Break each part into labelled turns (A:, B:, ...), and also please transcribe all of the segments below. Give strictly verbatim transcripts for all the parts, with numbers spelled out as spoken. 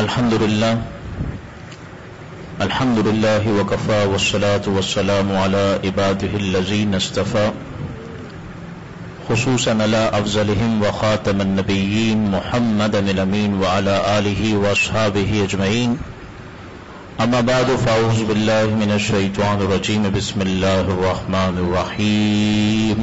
A: الحمد لله الحمد لله وكفى والصلاة والسلام على عباده الذين اصطفى خصوصا على أفضلهم وخاتم النبيين محمد الأمين وعلى آله وأصحابه أجمعين. أما بعد فأعوذ بالله من الشيطان الرجيم. بسم الله الرحمن الرحيم.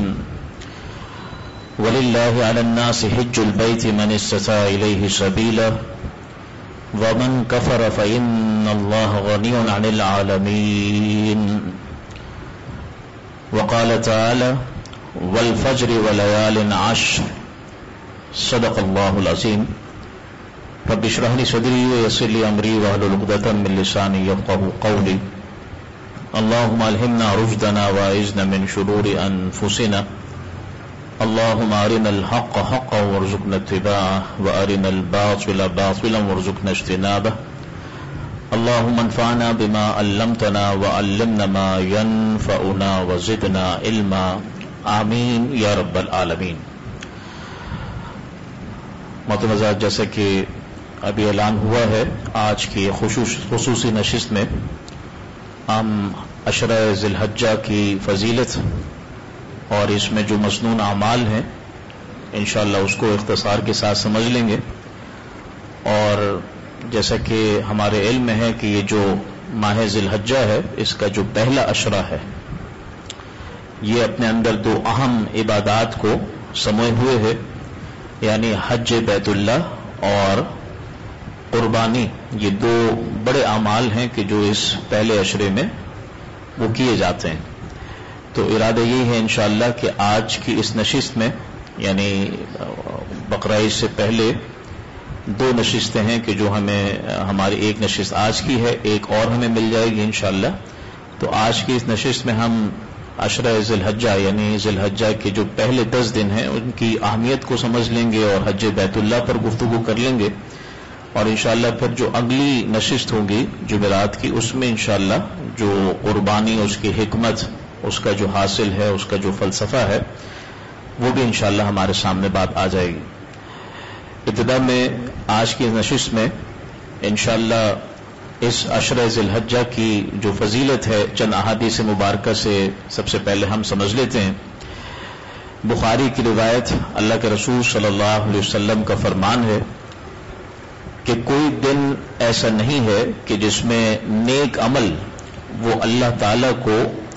A: ولله على الناس حج البيت من استطاع إليه سبيلا ومن كفر فإن الله غني عن العالمين. وقال تعالى والفجر وليال عشر. صدق الله العظيم. رب اشرح لي صدري ويسر لي أمري واحلل عقدة من لساني يفقهوا قولي. اللهم ألهمنا رشدنا وأعذنا من شرور أنفسنا. اللهم أرنا الحق حقا وارزقنا اتباعه وأرنا الباطل باطلا وارزقنا اجتنابه. اللهم انفعنا بما علمتنا وعلمنا ما ينفعنا وزدنا علما. آمین یا رب العالمین. محترم حضرات، جیسا کہ ابھی اعلان ہوا ہے، آج کی خصوصی نشست میں ہم عشرہ ذی الحجہ کی فضیلت اور اس میں جو مسنون اعمال ہیں انشاءاللہ اس کو اختصار کے ساتھ سمجھ لیں گے. اور جیسا کہ ہمارے علم میں ہے کہ یہ جو ماہ ذی الحجہ ہے اس کا جو پہلا عشرہ ہے یہ اپنے اندر دو اہم عبادات کو سموئے ہوئے ہے، یعنی حج بیت اللہ اور قربانی. یہ دو بڑے اعمال ہیں کہ جو اس پہلے عشرے میں وہ کیے جاتے ہیں. تو ارادہ یہ ہے انشاءاللہ کہ آج کی اس نشست میں، یعنی بقرہ عید سے پہلے دو نشستیں ہیں کہ جو ہمیں ہماری ایک نشست آج کی ہے، ایک اور ہمیں مل جائے گی انشاءاللہ. تو آج کی اس نشست میں ہم عشرہ ذی الحجہ یعنی ذی الحجہ کے جو پہلے دس دن ہیں ان کی اہمیت کو سمجھ لیں گے اور حج بیت اللہ پر گفتگو کر لیں گے. اور انشاءاللہ پھر جو اگلی نشست ہوگی جمعرات کی، اس میں انشاءاللہ جو قربانی، اس کی حکمت، اس کا جو حاصل ہے، اس کا جو فلسفہ ہے، وہ بھی انشاءاللہ ہمارے سامنے بات آ جائے گی. ابتدا میں آج کی نشست میں انشاءاللہ اس عشرہ ذی الحجہ کی جو فضیلت ہے چند احادیث مبارکہ سے سب سے پہلے ہم سمجھ لیتے ہیں. بخاری کی روایت، اللہ کے رسول صلی اللہ علیہ وسلم کا فرمان ہے کہ کوئی دن ایسا نہیں ہے کہ جس میں نیک عمل وہ اللہ تعالی کو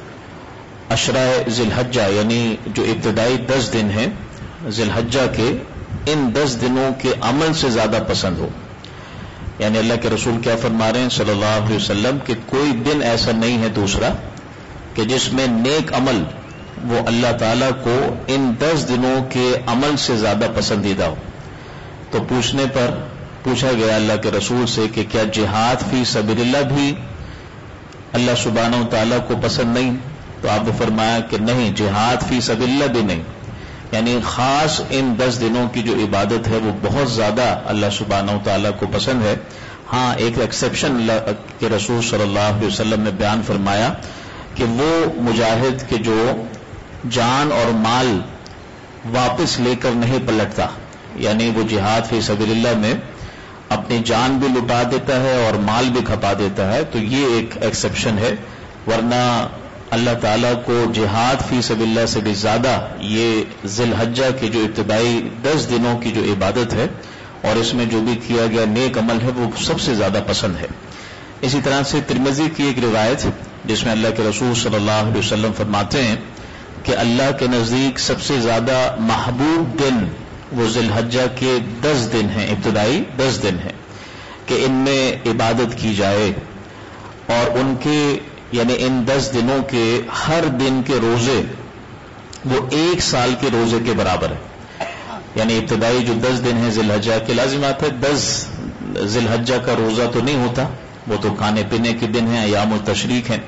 A: عشرہ ذی الحجہ یعنی جو ابتدائی دس دن ہیں ذی الحجہ کے، ان دس دنوں کے عمل سے زیادہ پسند ہو. یعنی اللہ کے رسول کیا فرما رہے ہیں صلی اللہ علیہ وسلم کہ کوئی دن ایسا نہیں ہے دوسرا کہ جس میں نیک عمل وہ اللہ تعالیٰ کو ان دس دنوں کے عمل سے زیادہ پسندیدہ ہو. تو پوچھنے پر پوچھا گیا اللہ کے رسول سے کہ کیا جہاد فی سبیل اللہ بھی اللہ سبحانہ و تعالیٰ کو پسند نہیں؟ تو آپ نے فرمایا کہ نہیں، جہاد فی سبیل اللہ بھی نہیں. یعنی خاص ان دس دنوں کی جو عبادت ہے وہ بہت زیادہ اللہ سبحانہ و تعالیٰ کو پسند ہے. ہاں ایک ایکسیپشن اللہ کے رسول صلی اللہ علیہ وسلم نے بیان فرمایا کہ وہ مجاہد کہ جو جان اور مال واپس لے کر نہیں پلٹتا، یعنی وہ جہاد فی سبیل اللہ میں اپنی جان بھی لٹا دیتا ہے اور مال بھی کھپا دیتا ہے، تو یہ ایک ایکسیپشن ہے. ورنہ اللہ تعالیٰ کو جہاد فی سبیل اللہ سے بھی زیادہ یہ ذی الحجہ کے جو ابتدائی دس دنوں کی جو عبادت ہے اور اس میں جو بھی کیا گیا نیک عمل ہے وہ سب سے زیادہ پسند ہے. اسی طرح سے ترمذی کی ایک روایت جس میں اللہ کے رسول صلی اللہ علیہ وسلم فرماتے ہیں کہ اللہ کے نزدیک سب سے زیادہ محبوب دن وہ ذی الحجہ کے دس دن ہیں، ابتدائی دس دن ہیں کہ ان میں عبادت کی جائے. اور ان کے یعنی ان دس دنوں کے ہر دن کے روزے وہ ایک سال کے روزے کے برابر ہے. یعنی ابتدائی جو دس دن ہیں ذی الحجہ کے، لازمات ہے دس ذی الحجہ کا روزہ تو نہیں ہوتا، وہ تو کھانے پینے کے دن ہیں، ایام التشریق ہیں،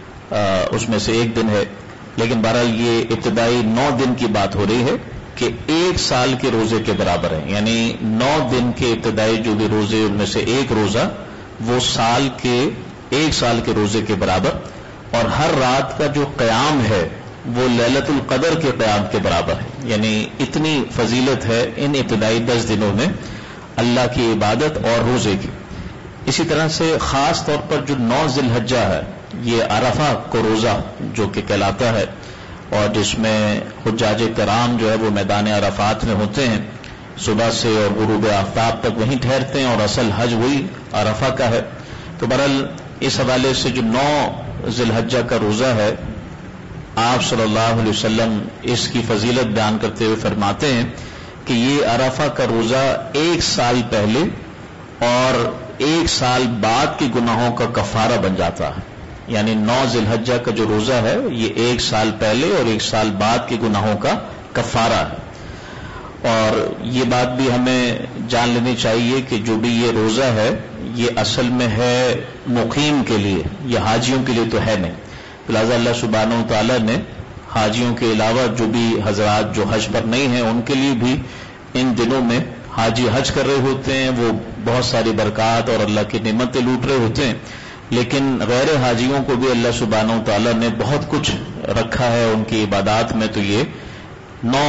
A: اس میں سے ایک دن ہے. لیکن بہرحال یہ ابتدائی نو دن کی بات ہو رہی ہے کہ ایک سال کے روزے کے برابر ہے. یعنی نو دن کے ابتدائی جو بھی روزے ان میں سے ایک روزہ وہ سال کے ایک سال کے روزے کے برابر. اور ہر رات کا جو قیام ہے وہ لیلۃ القدر کے قیام کے برابر ہے. یعنی اتنی فضیلت ہے ان ابتدائی دس دنوں میں اللہ کی عبادت اور روزے کی. اسی طرح سے خاص طور پر جو نو ذی الحجہ ہے، یہ عرفہ کو روزہ جو کہ کہلاتا ہے، اور جس میں حجاج کرام جو ہے وہ میدان عرفات میں ہوتے ہیں، صبح سے اور غروب آفتاب تک وہیں ٹھہرتے ہیں، اور اصل حج وہی عرفہ کا ہے۔ تو بہرحال اس حوالے سے جو نو ذی الحجہ کا روزہ ہے، آپ صلی اللہ علیہ وسلم اس کی فضیلت بیان کرتے ہوئے فرماتے ہیں کہ یہ عرفہ کا روزہ ایک سال پہلے اور ایک سال بعد کے گناہوں کا کفارہ بن جاتا ہے۔ یعنی نو ذی الحجہ کا جو روزہ ہے یہ ایک سال پہلے اور ایک سال بعد کے گناہوں کا کفارہ ہے۔ اور یہ بات بھی ہمیں جان لینی چاہیے کہ جو بھی یہ روزہ ہے یہ اصل میں ہے مقیم کے لیے، یہ حاجیوں کے لیے تو ہے نہیں۔ لہٰذا اللہ سبحانہ و تعالیٰ نے حاجیوں کے علاوہ جو بھی حضرات جو حج پر نہیں ہیں ان کے لیے بھی ان دنوں میں حاجی حج کر رہے ہوتے ہیں، وہ بہت ساری برکات اور اللہ کی نعمتیں لوٹ رہے ہوتے ہیں، لیکن غیر حاجیوں کو بھی اللہ سبحانہ و تعالیٰ نے بہت کچھ رکھا ہے ان کی عبادات میں۔ تو یہ نو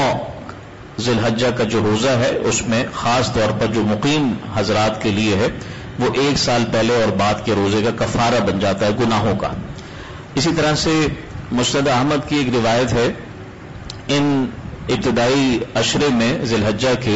A: ذی الحجہ کا جو روزہ ہے اس میں خاص طور پر جو مقیم حضرات کے لیے ہے وہ ایک سال پہلے اور بعد کے روزے کا کفارہ بن جاتا ہے گناہوں کا۔ اسی طرح سے مسند احمد کی ایک روایت ہے، ان ابتدائی عشرے میں ذی الحجہ کے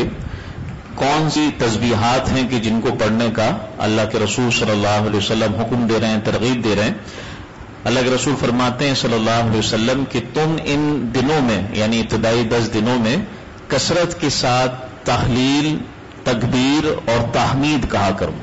A: کون سی تسبیحات ہیں کہ جن کو پڑھنے کا اللہ کے رسول صلی اللہ علیہ وسلم حکم دے رہے ہیں، ترغیب دے رہے ہیں۔ اللہ کے رسول فرماتے ہیں صلی اللہ علیہ وسلم کہ تم ان دنوں میں یعنی ابتدائی دس دنوں میں کثرت کے ساتھ تحلیل، تکبیر اور تحمید کہا کرو۔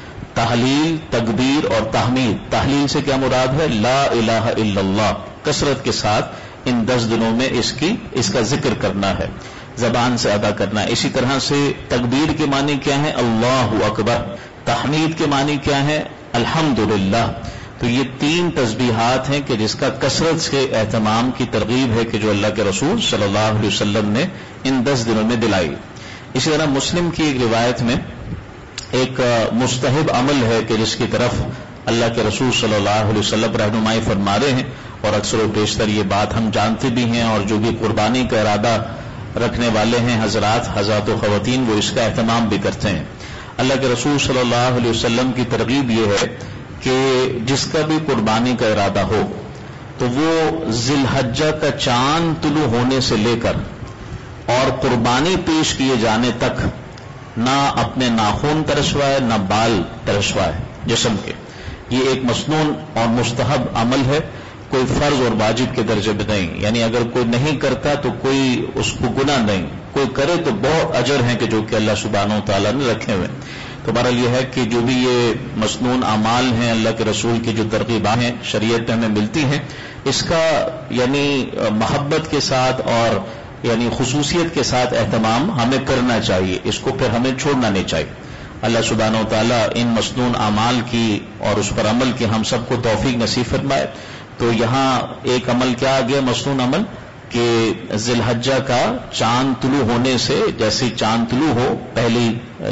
A: تحلیل، تکبیر اور تحمید۔ تحلیل سے کیا مراد ہے؟ لا الہ الا اللہ، کثرت کے ساتھ ان دس دنوں میں اس کی اس کا ذکر کرنا ہے، زبان سے ادا کرنا ہے۔ اسی طرح سے تکبیر کے معنی کیا ہے؟ اللہ اکبر۔ تحمید کے معنی کیا ہے؟ الحمدللہ۔ تو یہ تین تسبیحات ہیں کہ جس کا کثرت سے اہتمام کی ترغیب ہے کہ جو اللہ کے رسول صلی اللہ علیہ وسلم نے ان دس دنوں میں دلائی۔ اسی طرح مسلم کی ایک روایت میں ایک مستحب عمل ہے کہ جس کی طرف اللہ کے رسول صلی اللہ علیہ وسلم رہنمائی فرما رہے ہیں، اور اکثر و بیشتر یہ بات ہم جانتے بھی ہیں، اور جو بھی قربانی کا ارادہ رکھنے والے ہیں حضرات حضرات و خواتین وہ اس کا اہتمام بھی کرتے ہیں۔ اللہ کے رسول صلی اللہ علیہ وسلم کی ترغیب یہ ہے کہ جس کا بھی قربانی کا ارادہ ہو تو وہ ذی الحجہ کا چاند طلوع ہونے سے لے کر اور قربانی پیش کیے جانے تک نہ اپنے ناخن ترشوائے نہ بال ترشوائے جسم کے۔ یہ ایک مسنون اور مستحب عمل ہے، کوئی فرض اور واجب کے درجے میں نہیں، یعنی اگر کوئی نہیں کرتا تو کوئی اس کو گناہ نہیں، کوئی کرے تو بہت اجر ہیں کہ جو کہ اللہ سبحانہ و تعالیٰ نے رکھے ہوئے۔ تو بہرحال یہ ہے کہ جو بھی یہ مسنون اعمال ہیں اللہ کے رسول کی جو ترغیبات ہیں شریعت میں ہمیں ملتی ہیں، اس کا یعنی محبت کے ساتھ اور یعنی خصوصیت کے ساتھ اہتمام ہمیں کرنا چاہیے، اس کو پھر ہمیں چھوڑنا نہیں چاہیے۔ اللہ سبحانہ و تعالیٰ ان مسنون اعمال کی اور اس پر عمل کی ہم سب کو توفیق نصیب فرمائے۔ تو یہاں ایک عمل کیا آ گیا مسنون عمل کہ ذی الحجہ کا چاند طلوع ہونے سے، جیسے چاند طلوع ہو پہلی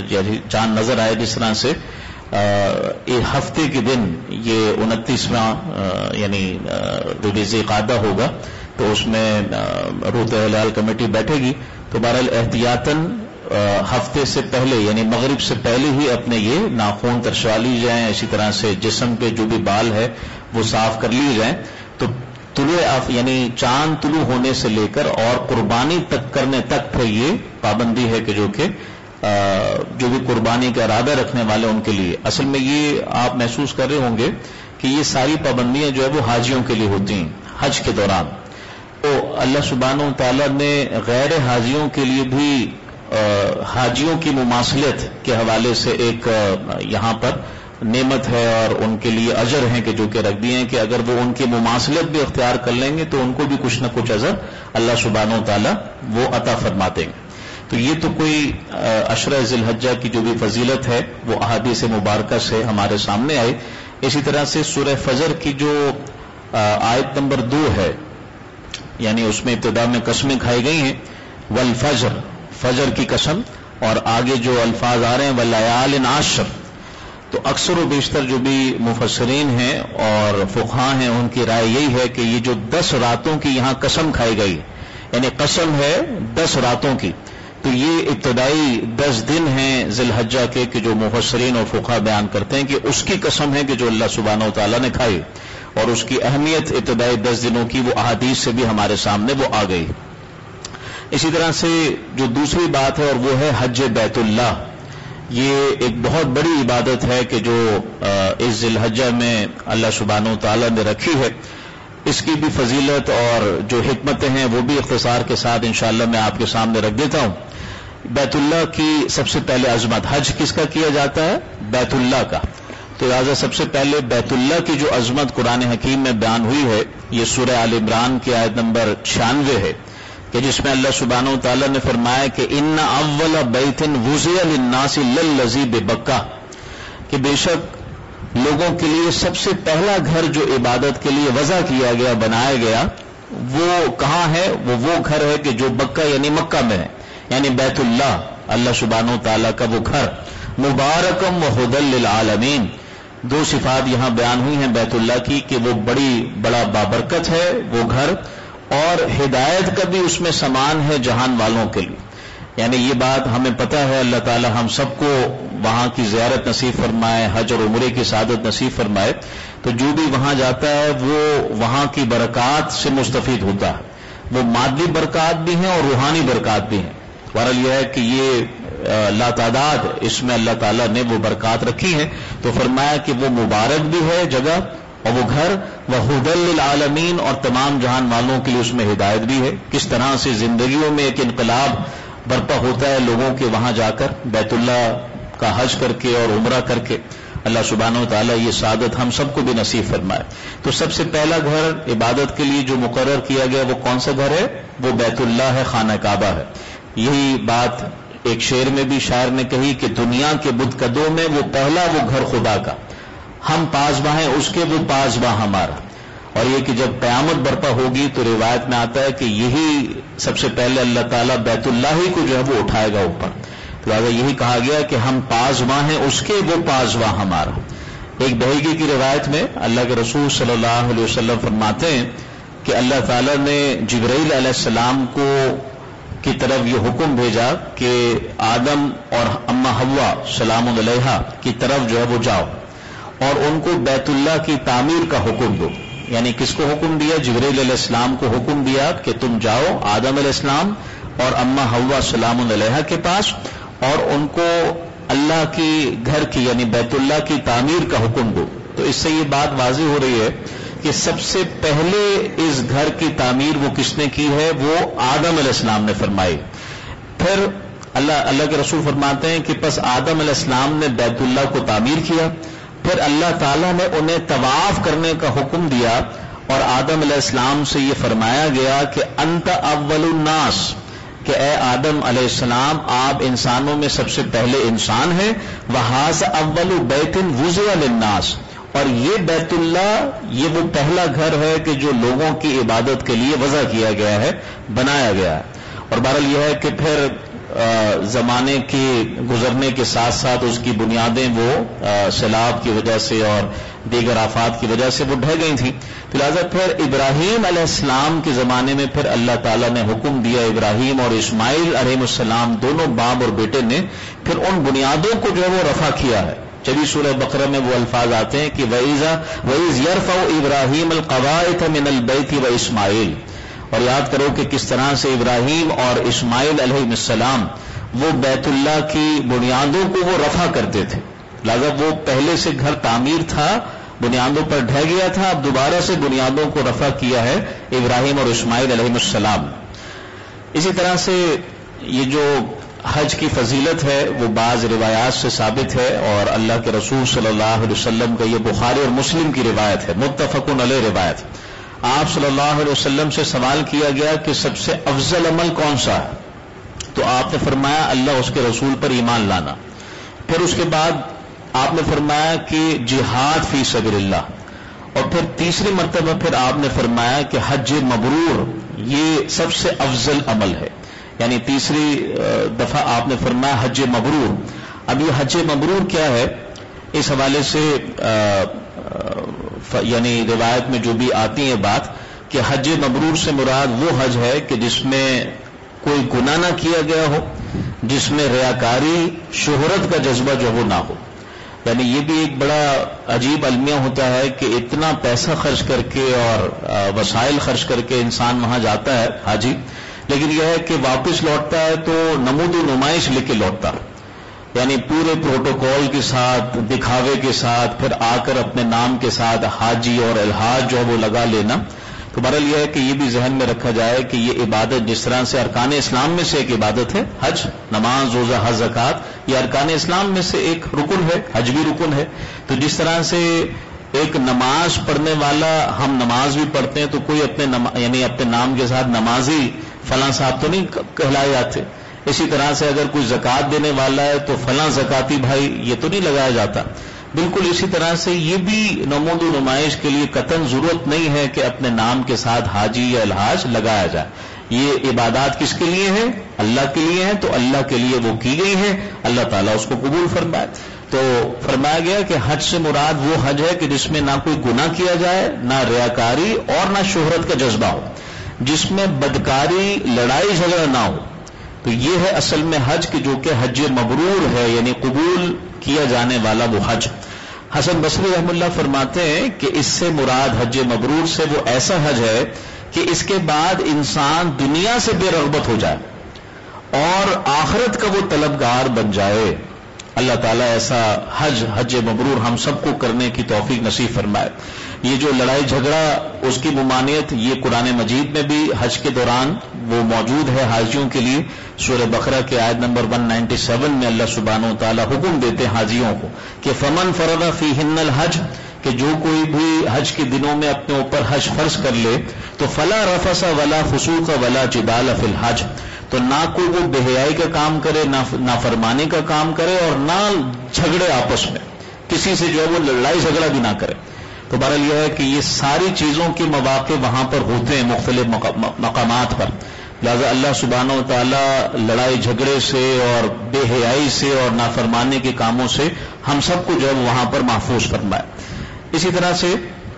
A: چاند نظر آئے جس طرح سے ایک ہفتے کے دن یہ انتیسواں یعنی جو ذی قعدہ ہوگا تو اس میں روت ہلال کمیٹی بیٹھے گی، تو بہرحال احتیاطاً ہفتے سے پہلے یعنی مغرب سے پہلے ہی اپنے یہ ناخن ترشوا لی جائیں، اسی طرح سے جسم پہ جو بھی بال ہے وہ صاف کر لیے جائیں۔ تو طلوع یعنی چاند طلوع ہونے سے لے کر اور قربانی تک کرنے تک پھر یہ پابندی ہے کہ جو کہ جو بھی قربانی کا ارادہ رکھنے والے ان کے لیے، اصل میں یہ آپ محسوس کر رہے ہوں گے کہ یہ ساری پابندیاں جو ہے وہ حاجیوں کے لیے ہوتی ہیں حج کے دوران۔ تو اللہ سبحانہ و تعالیٰ نے غیر حاجیوں کے لیے بھی حاجیوں کی مماثلت کے حوالے سے ایک یہاں پر نعمت ہے اور ان کے لیے اجر ہیں کہ جو کہ رکھ دیے ہیں کہ اگر وہ ان کی مماثلت بھی اختیار کر لیں گے تو ان کو بھی کچھ نہ کچھ اجر اللہ سبحانہ و تعالیٰ وہ عطا فرماتے ہیں۔ تو یہ تو کوئی عشرہ ذی الحجہ کی جو بھی فضیلت ہے وہ احادیث مبارکہ سے ہمارے سامنے آئی۔ اسی طرح سے سورہ فجر کی جو آیت نمبر دو ہے یعنی اس میں ابتدا میں قسمیں کھائی گئی ہیں، والفجر، فجر کی قسم، اور آگے جو الفاظ آ رہے ہیں ولیال عشر، تو اکثر و بیشتر جو بھی مفسرین ہیں اور فقہاء ہیں ان کی رائے یہی ہے کہ یہ جو دس راتوں کی یہاں قسم کھائی گئی یعنی قسم ہے دس راتوں کی، تو یہ ابتدائی دس دن ہیں ذی الحجہ کے کہ جو مفسرین اور فقہا بیان کرتے ہیں کہ اس کی قسم ہے کہ جو اللہ سبحانہ و تعالیٰ نے کھائی، اور اس کی اہمیت ابتدائی دس دنوں کی وہ احادیث سے بھی ہمارے سامنے وہ آ گئی۔ اسی طرح سے جو دوسری بات ہے اور وہ ہے حج بیت اللہ، یہ ایک بہت بڑی عبادت ہے کہ جو اس ذی الحجہ میں اللہ سبحانہ و تعالیٰ نے رکھی ہے۔ اس کی بھی فضیلت اور جو حکمتیں ہیں وہ بھی اختصار کے ساتھ انشاءاللہ میں آپ کے سامنے رکھ دیتا ہوں۔ بیت اللہ کی سب سے پہلے عظمت، حج کس کا کیا جاتا ہے؟ بیت اللہ کا، تو لہٰذا سب سے پہلے بیت اللہ کی جو عظمت قرآن حکیم میں بیان ہوئی ہے یہ سورہ آل عمران کی آیت نمبر چھیانوے ہے کہ جس میں اللہ سبحانہ و تعالیٰ نے فرمایا کہ ان اول بیت وضع للناس للذی ببکہ، کہ بے شک لوگوں کے لیے سب سے پہلا گھر جو عبادت کے لیے وضع کیا گیا، بنایا گیا، وہ کہاں ہے؟ وہ وہ گھر ہے کہ جو بکہ یعنی مکہ میں ہے، یعنی بیت اللہ، اللہ سبحانہ و تعالیٰ کا وہ گھر، مبارکم و ھدی للعالمین۔ دو صفات یہاں بیان ہوئی ہیں بیت اللہ کی کہ وہ بڑی بڑا بابرکت ہے وہ گھر، اور ہدایت کا بھی اس میں سامان ہے جہان والوں کے لیے۔ یعنی یہ بات ہمیں پتہ ہے، اللہ تعالی ہم سب کو وہاں کی زیارت نصیب فرمائے، حج اور عمرے کی سعادت نصیب فرمائے، تو جو بھی وہاں جاتا ہے وہ وہاں کی برکات سے مستفید ہوتا ہے، وہ مادی برکات بھی ہیں اور روحانی برکات بھی ہیں۔ بہرحال یہ ہے کہ یہ لا تعداد اس میں اللہ تعالیٰ نے وہ برکات رکھی ہیں، تو فرمایا کہ وہ مبارک بھی ہے جگہ اور وہ گھر، وَھُدًى لِلْعَالَمِينَ، اور تمام جہان والوں کے لیے اس میں ہدایت بھی ہے۔ کس طرح سے زندگیوں میں ایک انقلاب برپا ہوتا ہے لوگوں کے وہاں جا کر بیت اللہ کا حج کر کے اور عمرہ کر کے۔ اللہ سبحانہ و تعالیٰ یہ سعادت ہم سب کو بھی نصیب فرمائے۔ تو سب سے پہلا گھر عبادت کے لیے جو مقرر کیا گیا وہ کون سا گھر ہے؟ وہ بیت اللہ ہے، خانہ کعبہ ہے۔ یہی بات ایک شعر میں بھی شاعر نے کہی کہ دنیا کے بت قدوں میں وہ پہلا وہ گھر خدا کا، ہم پاسباں ہیں اس کے وہ پاسباں ہمارا۔ اور یہ کہ جب قیامت برپا ہوگی تو روایت میں آتا ہے کہ یہی سب سے پہلے اللہ تعالیٰ بیت اللہ ہی کو جو ہے وہ اٹھائے گا اوپر، تو لہٰذا یہی کہا گیا کہ ہم پاسباں ہیں اس کے وہ پاسباں ہمارا۔ ایک بہیگی کی روایت میں اللہ کے رسول صلی اللہ علیہ وسلم فرماتے ہیں کہ اللہ تعالیٰ نے جبرائیل علیہ السلام کو کی طرف یہ حکم بھیجا کہ آدم اور اماں حوا سلام علیہا کی طرف جو ہے وہ جاؤ اور ان کو بیت اللہ کی تعمیر کا حکم دو۔ یعنی کس کو حکم دیا؟ جبرائیل علیہ السلام کو حکم دیا کہ تم جاؤ آدم علیہ السلام اور اماں حوا سلام علیہا کے پاس اور ان کو اللہ کی گھر کی یعنی بیت اللہ کی تعمیر کا حکم دو۔ تو اس سے یہ بات واضح ہو رہی ہے کہ سب سے پہلے اس گھر کی تعمیر وہ کس نے کی ہے؟ وہ آدم علیہ السلام نے فرمائی۔ پھر اللہ اللہ کے رسول فرماتے ہیں کہ پس آدم علیہ السلام نے بیت اللہ کو تعمیر کیا، پھر اللہ تعالیٰ نے انہیں طواف کرنے کا حکم دیا اور آدم علیہ السلام سے یہ فرمایا گیا کہ انت اول الناس، کہ اے آدم علیہ السلام آپ انسانوں میں سب سے پہلے انسان ہیں، وَهَذَا أَوَّلُ بَيْتٍ وُضِعَ لِلنَّاسِ، اور یہ بیت اللہ یہ وہ پہلا گھر ہے کہ جو لوگوں کی عبادت کے لیے وضع کیا گیا ہے، بنایا گیا ہے۔ اور بہرحال یہ ہے کہ پھر زمانے کے گزرنے کے ساتھ ساتھ اس کی بنیادیں وہ سیلاب کی وجہ سے اور دیگر آفات کی وجہ سے وہ ڈھہ گئی تھیں، تو لہٰذا پھر ابراہیم علیہ السلام کے زمانے میں پھر اللہ تعالیٰ نے حکم دیا، ابراہیم اور اسماعیل علیہ السلام دونوں باپ اور بیٹے نے پھر ان بنیادوں کو جو ہے وہ رفع کیا ہے۔ چوبیس سورہ بقرہ میں وہ الفاظ آتے ہیں کہ وَإِذَا وَإِذْ يَرْفَعُ إِبْرَاهِيمُ الْقَوَاعِدَ مِنَ الْبَيْتِ وَإِسْمَاعِيلُ، اور یاد کرو کہ کس طرح سے ابراہیم اور اسماعیل علیہ السلام وہ بیت اللہ کی بنیادوں کو وہ رفع کرتے تھے، لہذا وہ پہلے سے گھر تعمیر تھا، بنیادوں پر ڈھہ گیا تھا، اب دوبارہ سے بنیادوں کو رفع کیا ہے ابراہیم اور اسماعیل علیہ السلام۔ اسی طرح سے یہ جو حج کی فضیلت ہے وہ بعض روایات سے ثابت ہے، اور اللہ کے رسول صلی اللہ علیہ وسلم کا یہ بخاری اور مسلم کی روایت ہے، متفق علیہ روایت۔ آپ صلی اللہ علیہ وسلم سے سوال کیا گیا کہ سب سے افضل عمل کون سا ہے؟ تو آپ نے فرمایا اللہ اس کے رسول پر ایمان لانا۔ پھر اس کے بعد آپ نے فرمایا کہ جہاد فی سبیل اللہ، اور پھر تیسری مرتبہ پھر آپ نے فرمایا کہ حج مبرور یہ سب سے افضل عمل ہے، یعنی تیسری دفعہ آپ نے فرمایا حج مبرور۔ اب یہ حج مبرور کیا ہے؟ اس حوالے سے یعنی روایت میں جو بھی آتی ہے بات کہ حج مبرور سے مراد وہ حج ہے کہ جس میں کوئی گناہ نہ کیا گیا ہو جس میں ریاکاری شہرت کا جذبہ جو وہ نہ ہو. یعنی یہ بھی ایک بڑا عجیب المیہ ہوتا ہے کہ اتنا پیسہ خرچ کر کے اور وسائل خرچ کر کے انسان وہاں جاتا ہے حاجی، لیکن یہ ہے کہ واپس لوٹتا ہے تو نمود و نمائش لے کے لوٹتا، یعنی پورے پروٹوکول کے ساتھ، دکھاوے کے ساتھ، پھر آ کر اپنے نام کے ساتھ حاجی اور الحاج جو ہے وہ لگا لینا. تو بہرحال یہ ہے کہ یہ بھی ذہن میں رکھا جائے کہ یہ عبادت جس طرح سے ارکان اسلام میں سے ایک عبادت ہے حج، نماز، روزہ، حج، زکوٰۃ، یہ ارکان اسلام میں سے ایک رکن ہے، حج بھی رکن ہے. تو جس طرح سے ایک نماز پڑھنے والا، ہم نماز بھی پڑھتے ہیں تو کوئی اپنے نما... یعنی اپنے نام کے ساتھ نمازی فلاں صاحب تو نہیں کہلائے جاتے. اسی طرح سے اگر کوئی زکوٰۃ دینے والا ہے تو فلاں زکاتی بھائی یہ تو نہیں لگایا جاتا. بالکل اسی طرح سے یہ بھی نمود و نمائش کے لیے قطعاً ضرورت نہیں ہے کہ اپنے نام کے ساتھ حاجی یا الحاج لگایا جائے. یہ عبادات کس کے لیے ہیں؟ اللہ کے لیے ہیں، تو اللہ کے لیے وہ کی گئی ہیں، اللہ تعالیٰ اس کو قبول فرمائے. تو فرمایا گیا کہ حج سے مراد وہ حج ہے کہ جس میں نہ کوئی گناہ کیا جائے، نہ ریاکاری اور نہ شہرت کا جذبہ ہو، جس میں بدکاری، لڑائی جھگڑا نہ ہو. تو یہ ہے اصل میں حج کہ جو کہ حج مبرور ہے، یعنی قبول کیا جانے والا وہ حج. حسن بصری رحم اللہ فرماتے ہیں کہ اس سے مراد حج مبرور سے وہ ایسا حج ہے کہ اس کے بعد انسان دنیا سے بے رغبت ہو جائے اور آخرت کا وہ طلبگار بن جائے. اللہ تعالیٰ ایسا حج حج مبرور ہم سب کو کرنے کی توفیق نصیب فرمائے. یہ جو لڑائی جھگڑا، اس کی ممانعت یہ قرآن مجید میں بھی حج کے دوران وہ موجود ہے حاجیوں کے لیے. سورہ بقرہ کے آیت نمبر ایک سو سینتاسی میں اللہ سبحانہ و تعالیٰ حکم دیتے ہیں حاجیوں کو کہ فمن فرض فیہن الحج، کہ جو کوئی بھی حج کے دنوں میں اپنے اوپر حج فرض کر لے تو فلا رفث ولا فسوق ولا جدال فی الحج، تو نہ کوئی وہ بے حیائی کا کام کرے، نہ نافرمانی کا کام کرے، اور نہ جھگڑے آپس میں، کسی سے جو ہے وہ لڑائی جھگڑا بھی نہ کرے. تو بہرحال یہ ہے کہ یہ ساری چیزوں کے مواقع وہاں پر ہوتے ہیں مختلف مقامات پر. لہذا اللہ سبحانہ و تعالیٰ لڑائی جھگڑے سے اور بے حیائی سے اور نافرمانی کے کاموں سے ہم سب کو جو ہے وہاں پر محفوظ فرمائے. اسی طرح سے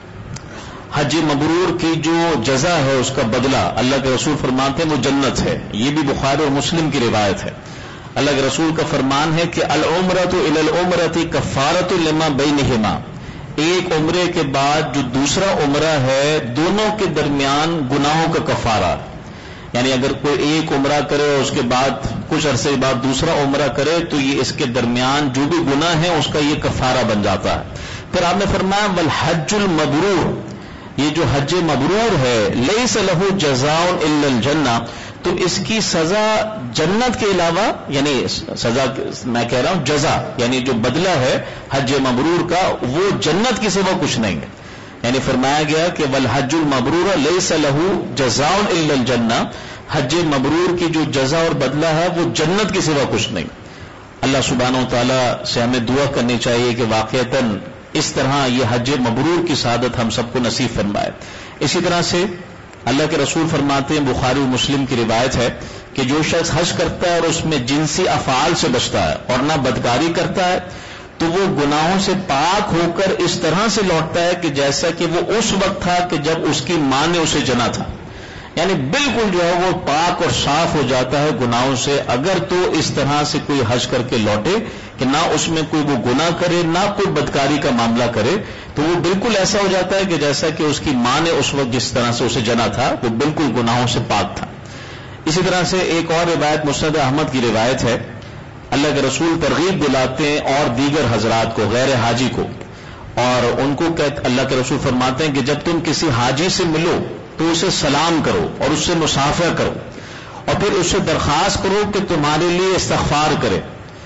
A: حج مبرور کی جو جزا ہے، اس کا بدلہ اللہ کے رسول فرماتے ہیں وہ جنت ہے. یہ بھی بخاری اور مسلم کی روایت ہے. اللہ کے رسول کا فرمان ہے کہ العمرۃ الی العمرۃ کفارۃ لما بینہما، ایک عمرے کے بعد جو دوسرا عمرہ ہے دونوں کے درمیان گناہوں کا کفارہ. یعنی اگر کوئی ایک عمرہ کرے اور اس کے بعد کچھ عرصے بعد دوسرا عمرہ کرے تو یہ اس کے درمیان جو بھی گناہ ہے اس کا یہ کفارہ بن جاتا ہے. پھر آپ نے فرمایا والحج المبرور، یہ جو حج مبرور ہے لیس لہ جزاء الا الجنہ، تو اس کی سزا جنت کے علاوہ، یعنی سزا میں کہہ رہا ہوں جزا، یعنی جو بدلہ ہے حج مبرور کا وہ جنت کے سوا کچھ نہیں ہے. یعنی فرمایا گیا کہ والحج المبرور لیس لہ جزاء الا الجنہ، حج مبرور کی جو جزا اور بدلہ ہے وہ جنت کے سوا کچھ نہیں. اللہ سبحانہ و تعالیٰ سے ہمیں دعا کرنی چاہیے کہ واقعتاً اس طرح یہ حج مبرور کی سعادت ہم سب کو نصیب فرمائے. اسی طرح سے اللہ کے رسول فرماتے ہیں، بخاری و مسلم کی روایت ہے کہ جو شخص حج کرتا ہے اور اس میں جنسی افعال سے بچتا ہے اور نہ بدکاری کرتا ہے تو وہ گناہوں سے پاک ہو کر اس طرح سے لوٹتا ہے کہ جیسا کہ وہ اس وقت تھا کہ جب اس کی ماں نے اسے جنا تھا. یعنی بالکل جو ہے وہ پاک اور صاف ہو جاتا ہے گناہوں سے. اگر تو اس طرح سے کوئی حج کر کے لوٹے کہ نہ اس میں کوئی وہ گناہ کرے، نہ کوئی بدکاری کا معاملہ کرے، تو وہ بالکل ایسا ہو جاتا ہے کہ جیسا کہ اس کی ماں نے اس وقت جس طرح سے اسے جنا تھا وہ بالکل گناہوں سے پاک تھا. اسی طرح سے ایک اور روایت مسند احمد کی روایت ہے، اللہ کے رسول ترغیب دلاتے ہیں اور دیگر حضرات کو، غیر حاجی کو، اور ان کو اللہ کے رسول فرماتے ہیں کہ جب تم کسی حاجی سے ملو تو اسے سلام کرو اور اس سے مصافحہ کرو، اور پھر اس سے درخواست کرو کہ تمہارے لیے استغفار کرے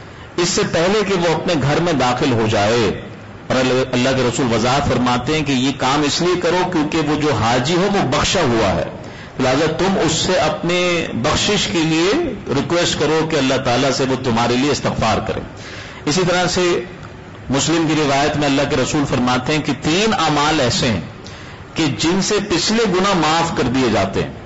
A: اس سے پہلے کہ وہ اپنے گھر میں داخل ہو جائے. اور اللہ کے رسول وضاحت فرماتے ہیں کہ یہ کام اس لیے کرو کیونکہ وہ جو حاجی ہو وہ بخشا ہوا ہے، لہذا تم اس سے اپنے بخشش کے لیے ریکویسٹ کرو کہ اللہ تعالیٰ سے وہ تمہارے لیے استغفار کرے. اسی طرح سے مسلم کی روایت میں اللہ کے رسول فرماتے ہیں کہ تین اعمال ایسے ہیں کہ جن سے پچھلے گناہ معاف کر دیے جاتے ہیں.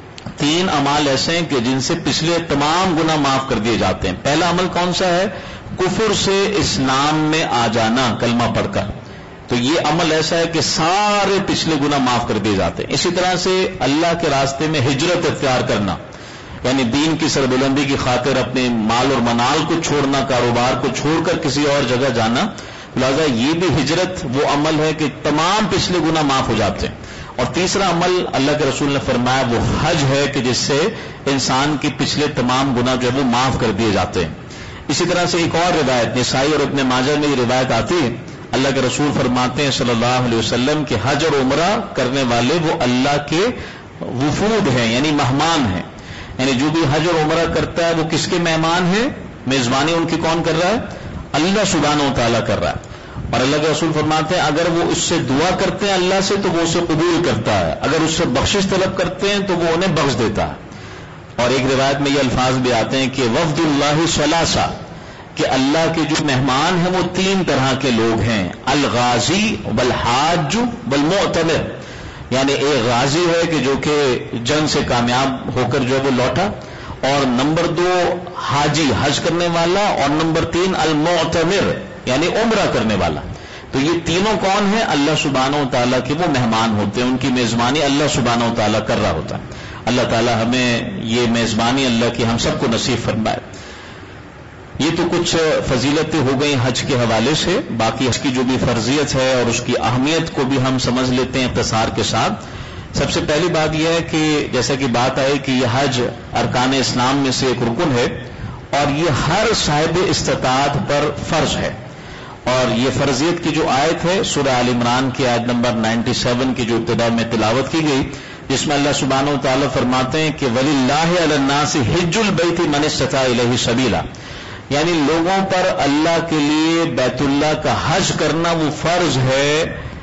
A: تین اعمال ایسے ہیں کہ جن سے پچھلے تمام گناہ معاف کر دیے جاتے ہیں. پہلا عمل کون سا ہے؟ کفر سے اسلام میں آ جانا کلمہ پڑھ کر. تو یہ عمل ایسا ہے کہ سارے پچھلے گناہ معاف کر دیے جاتے ہیں. اسی طرح سے اللہ کے راستے میں ہجرت اختیار کرنا، یعنی دین کی سربلندی کی خاطر اپنے مال اور منال کو چھوڑنا، کاروبار کو چھوڑ کر کسی اور جگہ جانا، لہذا یہ بھی ہجرت وہ عمل ہے کہ تمام پچھلے گناہ معاف ہو جاتے ہیں۔ اور تیسرا عمل اللہ کے رسول نے فرمایا وہ حج ہے کہ جس سے انسان کے پچھلے تمام گناہ جو ہے وہ معاف کر دیے جاتے ہیں۔ اسی طرح سے ایک اور روایت نسائی اور ابن ماجہ میں یہ روایت آتی ہے، اللہ کے رسول فرماتے ہیں صلی اللہ علیہ وسلم کہ حج اور عمرہ کرنے والے وہ اللہ کے وفود ہیں، یعنی مہمان ہیں، یعنی جو بھی حج اور عمرہ کرتا ہے وہ کس کے مہمان ہیں؟ میزبانی ان کی کون کر رہا ہے؟ اللہ سبحانہ و تعالیٰ کر رہا ہے۔ اور اللہ کے رسول فرماتے ہیں اگر وہ اس سے دعا کرتے ہیں اللہ سے تو وہ اسے قبول کرتا ہے، اگر اس سے بخشش طلب کرتے ہیں تو وہ انہیں بخش دیتا ہے۔ اور ایک روایت میں یہ الفاظ بھی آتے ہیں کہ وفد اللہ ثلاثہ، کہ اللہ کے جو مہمان ہیں وہ تین طرح کے لوگ ہیں، الغازی والحاج والمعتمر، یعنی ایک غازی ہے کہ جو کہ جنگ سے کامیاب ہو کر جو ہے وہ لوٹا، اور نمبر دو حاجی حج کرنے والا، اور نمبر تین المعتمر یعنی عمرہ کرنے والا۔ تو یہ تینوں کون ہیں؟ اللہ سبحانہ و تعالیٰ کے وہ مہمان ہوتے ہیں، ان کی میزبانی اللہ سبحانہ و تعالیٰ کر رہا ہوتا ہے۔ اللہ تعالیٰ ہمیں یہ میزبانی اللہ کی ہم سب کو نصیب فرمائے۔ یہ تو کچھ فضیلتیں ہو گئیں حج کے حوالے سے، باقی حج کی جو بھی فرضیت ہے اور اس کی اہمیت کو بھی ہم سمجھ لیتے ہیں اختصار کے ساتھ۔ سب سے پہلی بات یہ ہے کہ جیسا کہ بات آئی کہ یہ حج ارکان اسلام میں سے ایک رکن ہے اور یہ ہر صاحب استطاعت پر فرض ہے۔ اور یہ فرضیت کی جو آیت ہے سورہ آل عمران کی آیت نمبر سینتالیس کی جو ابتدا میں تلاوت کی گئی، جس میں اللہ سبحانہ و تعالیٰ فرماتے ہیں کہ وَلِلَّهِ عَلَى النَّاسِ حِجُّ الْبَيْتِ مَنِ اسْتَطَاعَ إِلَيْهِ سَبِيلًا، یعنی لوگوں پر اللہ کے لیے بیت اللہ کا حج کرنا وہ فرض ہے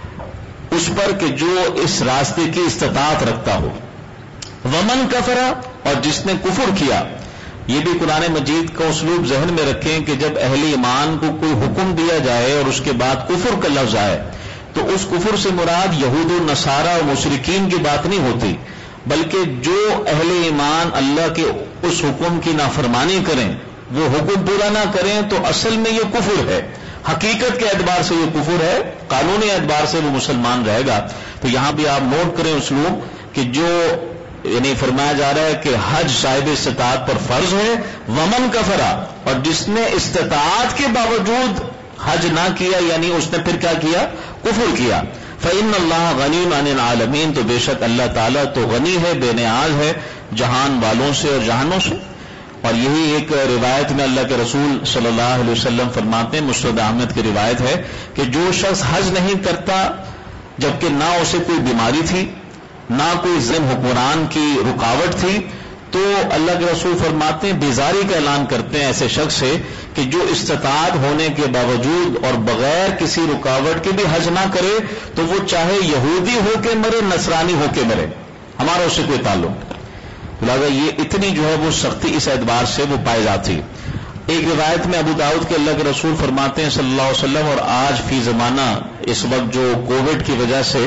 A: اس پر کہ جو اس راستے کی استطاعت رکھتا ہو۔ وَمَنْ كَفَرَ، اور جس نے کفر کیا، یہ بھی قرآن مجید کا اسلوب ذہن میں رکھیں کہ جب اہل ایمان کو کوئی حکم دیا جائے اور اس کے بعد کفر کا لفظ آئے تو اس کفر سے مراد یہود و نصارہ اور مشرکین کی بات نہیں ہوتی، بلکہ جو اہل ایمان اللہ کے اس حکم کی نافرمانی کریں، وہ حکم پورا نہ کریں، تو اصل میں یہ کفر ہے، حقیقت کے اعتبار سے یہ کفر ہے، قانونی اعتبار سے وہ مسلمان رہے گا۔ تو یہاں بھی آپ نوٹ کریں اسلوب کہ جو یعنی فرمایا جا رہا ہے کہ حج صاحب استطاعت پر فرض ہے، ومن کفرا، اور جس نے استطاعت کے باوجود حج نہ کیا یعنی اس نے پھر کیا کیا؟ کفر کیا۔ فإن اللہ غنی عن العالمین، تو بے شک اللہ تعالیٰ تو غنی ہے، بے نیاز ہے جہان والوں سے اور جہانوں سے۔ اور یہی ایک روایت میں اللہ کے رسول صلی اللہ علیہ وسلم فرماتے ہیں، مسند احمد کی روایت ہے کہ جو شخص حج نہیں کرتا جبکہ نہ اسے کوئی بیماری تھی نہ کوئی ظلم حکمران کی رکاوٹ تھی، تو اللہ کے رسول فرماتے ہیں بیزاری کا اعلان کرتے ہیں ایسے شخص سے کہ جو استطاعت ہونے کے باوجود اور بغیر کسی رکاوٹ کے بھی حج نہ کرے تو وہ چاہے یہودی ہو کے مرے نصرانی ہو کے مرے، ہمارا اس سے کوئی تعلق۔ لہٰذا یہ اتنی جو ہے وہ سختی اس اعتبار سے وہ پائی جاتی۔ ایک روایت میں ابو داؤد کے اللہ کے رسول فرماتے ہیں صلی اللہ علیہ وسلم، اور آج فی زمانہ اس وقت جو کووڈ کی وجہ سے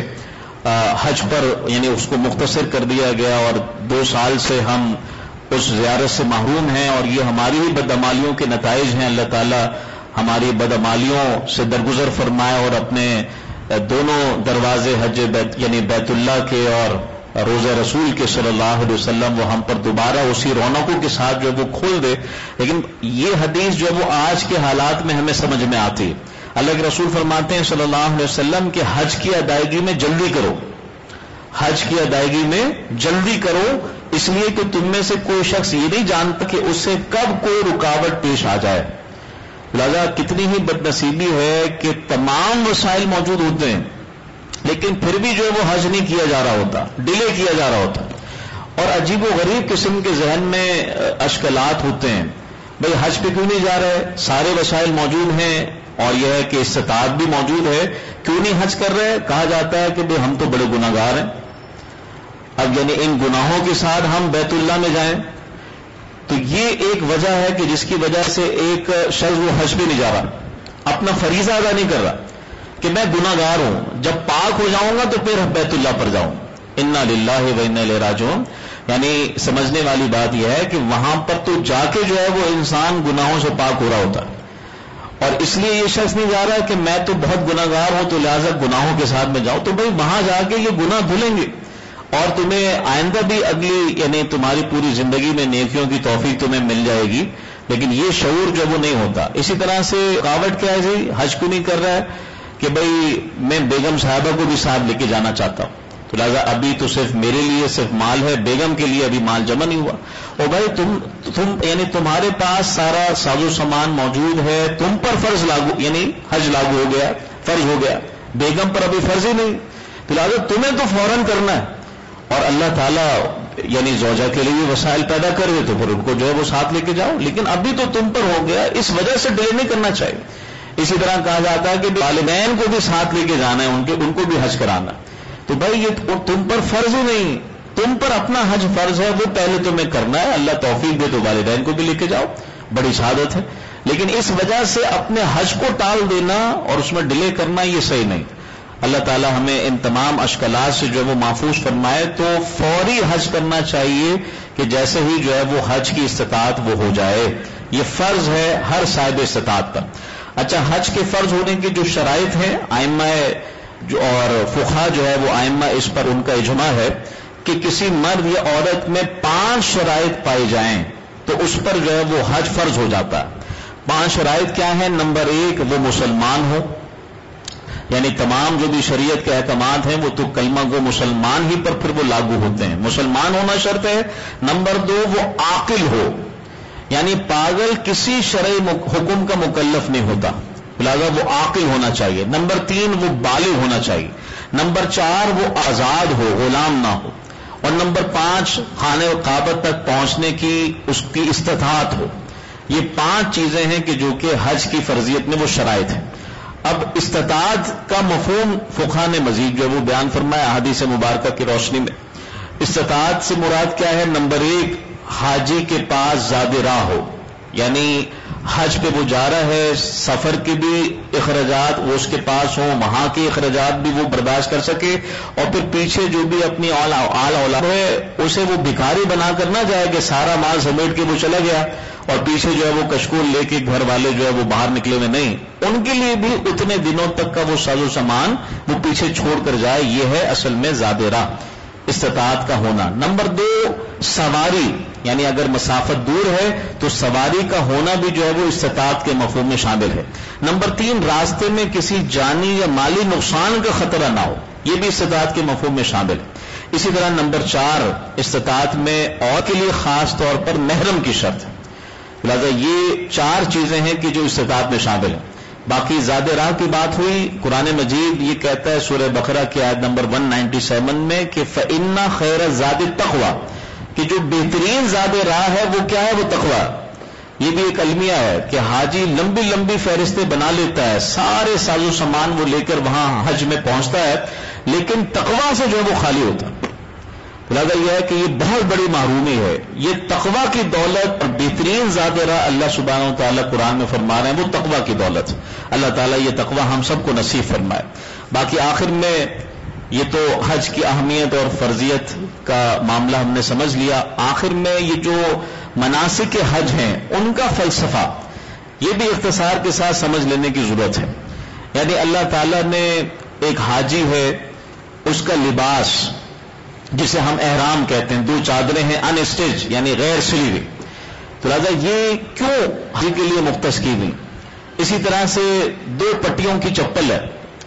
A: حج پر یعنی اس کو مختصر کر دیا گیا اور دو سال سے ہم اس زیارت سے محروم ہیں، اور یہ ہماری ہی بدعمالیوں کے نتائج ہیں۔ اللہ تعالی ہماری بدعمالیوں سے درگزر فرمائے اور اپنے دونوں دروازے حج بیت یعنی بیت اللہ کے اور روزہ رسول کے صلی اللہ علیہ وسلم وہ ہم پر دوبارہ اسی رونقوں کے ساتھ جو ہے وہ کھول دے۔ لیکن یہ حدیث جو ہے وہ آج کے حالات میں ہمیں سمجھ میں آتی ہے۔ اللہ کے رسول فرماتے ہیں صلی اللہ علیہ وسلم کہ حج کی ادائیگی میں جلدی کرو، حج کی ادائیگی میں جلدی کرو، اس لیے کہ تم میں سے کوئی شخص یہ نہیں جانتا کہ اس سے کب کوئی رکاوٹ پیش آ جائے۔ لہذا کتنی ہی بد نصیبی ہے کہ تمام وسائل موجود ہوتے ہیں لیکن پھر بھی جو ہے وہ حج نہیں کیا جا رہا ہوتا، ڈیلے کیا جا رہا ہوتا، اور عجیب و غریب قسم کے ذہن میں اشکالات ہوتے ہیں۔ بھئی حج پہ کیوں نہیں جا رہے؟ سارے وسائل موجود ہیں اور یہ ہے کہ استطاعت بھی موجود ہے، کیوں نہیں حج کر رہے؟ کہا جاتا ہے کہ بھئی ہم تو بڑے گناہ گار ہیں، اب یعنی ان گناہوں کے ساتھ ہم بیت اللہ میں جائیں۔ تو یہ ایک وجہ ہے کہ جس کی وجہ سے ایک شخص وہ حج پہ نہیں جا رہا، اپنا فریضہ ادا نہیں کر رہا کہ میں گناہ گار ہوں، جب پاک ہو جاؤں گا تو پھر بیت اللہ پر جاؤں۔ انا للہ و انا الیہ راجعون، یعنی سمجھنے والی بات یہ ہے کہ وہاں پر تو جا کے جو ہے وہ انسان گناہوں سے پاک ہو رہا ہوتا ہے، اور اس لیے یہ شخص نہیں جا رہا کہ میں تو بہت گناہ گار ہوں تو لہٰذا گناہوں کے ساتھ میں جاؤں، تو بھئی وہاں جا کے یہ گناہ دھلیں گے۔ اور تمہیں آئندہ بھی اگلی یعنی تمہاری پوری زندگی میں نیکیوں کی توفیق تمہیں مل جائے گی، لیکن یہ شعور جو وہ نہیں ہوتا. اسی طرح سے رکاوٹ کیا ہے جی، حج کو نہیں کر رہا ہے کہ بھئی میں بیگم صاحبہ کو بھی ساتھ لے کے جانا چاہتا ہوں، تو لہٰذا ابھی تو صرف میرے لیے صرف مال ہے، بیگم کے لیے ابھی مال جمع نہیں ہوا. اور بھائی تم تم یعنی تمہارے پاس سارا ساز و سامان موجود ہے، تم پر فرض لاگو یعنی حج لاگو ہو گیا، فرض ہو گیا، بیگم پر ابھی فرض ہی نہیں، تو لہٰذا تمہیں تو فوراً کرنا ہے. اور اللہ تعالیٰ یعنی زوجہ کے لیے وسائل پیدا کر دے تو پھر ان کو جو ہے وہ ساتھ لے کے جاؤ، لیکن ابھی تو تم پر ہو گیا، اس وجہ سے ڈیلے نہیں کرنا چاہیے. اسی طرح کہا جاتا ہے کہ والدین کو بھی ساتھ لے کے جانا ہے، ان کے ان کو بھی حج کرانا. تو بھائی یہ تم پر فرض ہی نہیں، تم پر اپنا حج فرض ہے، وہ پہلے تمہیں کرنا ہے. اللہ توفیق دے تو والدین کو بھی لے کے جاؤ، بڑی سعادت ہے. لیکن اس وجہ سے اپنے حج کو ٹال دینا اور اس میں ڈیلے کرنا یہ صحیح نہیں. اللہ تعالی ہمیں ان تمام اشکالات سے جو ہے وہ محفوظ فرمائے. تو فوری حج کرنا چاہیے کہ جیسے ہی جو ہے وہ حج کی استطاعت وہ ہو جائے، یہ فرض ہے ہر صاحب استطاعت پر. اچھا، حج کے فرض ہونے کی جو شرائط ہیں، ائمہ جو اور فقہا جو ہے وہ ائمہ اس پر ان کا اجماع ہے کہ کسی مرد یا عورت میں پانچ شرائط پائی جائیں تو اس پر جو ہے وہ حج فرض ہو جاتا ہے. پانچ شرائط کیا ہیں؟ نمبر ایک، وہ مسلمان ہو، یعنی تمام جو بھی شریعت کے احکامات ہیں وہ تو کلمہ گو مسلمان ہی پر پھر وہ لاگو ہوتے ہیں، مسلمان ہونا شرط ہے. نمبر دو، وہ عاقل ہو، یعنی پاگل کسی شرعی حکم کا مکلف نہیں ہوتا، لہذا وہ عاقل ہونا چاہیے. نمبر تین، وہ بالغ ہونا چاہیے. نمبر چار، وہ آزاد ہو، غلام نہ ہو. اور نمبر پانچ، خانہ کعبہ تک پہنچنے کی اس کی استطاعت ہو. یہ پانچ چیزیں ہیں کہ جو کہ حج کی فرضیت میں وہ شرائط ہیں. اب استطاعت کا مفہوم فقہا نے مزید جو وہ بیان فرمایا احادیث مبارکہ کی روشنی میں. استطاعت سے مراد کیا ہے؟ نمبر ایک، حاجی کے پاس زاد راہ ہو، یعنی حج پہ وہ جا رہا ہے، سفر کے بھی اخراجات وہ اس کے پاس ہوں، وہاں کے اخراجات بھی وہ برداشت کر سکے، اور پھر پیچھے جو بھی اپنی آل اولاد ہے اسے وہ بھکاری بنا کر نہ جائے کہ سارا مال سمیٹ کے وہ چلا گیا اور پیچھے جو ہے وہ کشکول لے کے گھر والے جو ہے وہ باہر نکلے ہوئے نہیں. ان کے لیے بھی اتنے دنوں تک کا وہ ساز و سامان وہ پیچھے چھوڑ کر جائے، یہ ہے اصل میں زاد راہ، استطاعت کا ہونا. نمبر دو، سواری، یعنی اگر مسافت دور ہے تو سواری کا ہونا بھی جو ہے وہ استطاعت کے مفہوم میں شامل ہے. نمبر تین، راستے میں کسی جانی یا مالی نقصان کا خطرہ نہ ہو، یہ بھی استطاعت کے مفہوم میں شامل ہے. اسی طرح نمبر چار، استطاعت میں اور کے لیے خاص طور پر محرم کی شرط ہے. لہذا یہ چار چیزیں ہیں کہ جو استطاعت میں شامل ہیں. باقی زاد راہ کی بات ہوئی، قرآن مجید یہ کہتا ہے سورہ بقرہ کی آیت نمبر ایک سو سنانوے میں کہ فَإِنَّ خَيْرَ الزَّادِ التَّقْوَىٰ، کہ جو بہترین زاد راہ ہے وہ کیا ہے؟ وہ تقویٰ. یہ بھی ایک المیہ ہے کہ حاجی لمبی لمبی فہرستیں بنا لیتا ہے، سارے ساز و سامان وہ لے کر وہاں حج میں پہنچتا ہے، لیکن تقویٰ سے جو ہے وہ خالی ہوتا ہے. لہذا یہ ہے کہ یہ بہت بڑی محرومی ہے. یہ تقویٰ کی دولت اور بہترین زاد راہ اللہ سبحانہ و تعالیٰ قرآن میں فرما رہے ہیں، وہ تقویٰ کی دولت. اللہ تعالیٰ یہ تقویٰ ہم سب کو نصیب فرمائے. باقی آخر میں یہ تو حج کی اہمیت اور فرضیت کا معاملہ ہم نے سمجھ لیا. آخر میں یہ جو مناسک حج ہیں ان کا فلسفہ یہ بھی اختصار کے ساتھ سمجھ لینے کی ضرورت ہے. یعنی اللہ تعالیٰ نے ایک حاجی ہے، اس کا لباس جسے ہم احرام کہتے ہیں، دو چادریں ہیں ان اسٹیج یعنی غیر سلی ہوئی، تو لہذا یہ کیوں حاجی کے لیے مختص کی گئی. اسی طرح سے دو پٹیوں کی چپل ہے،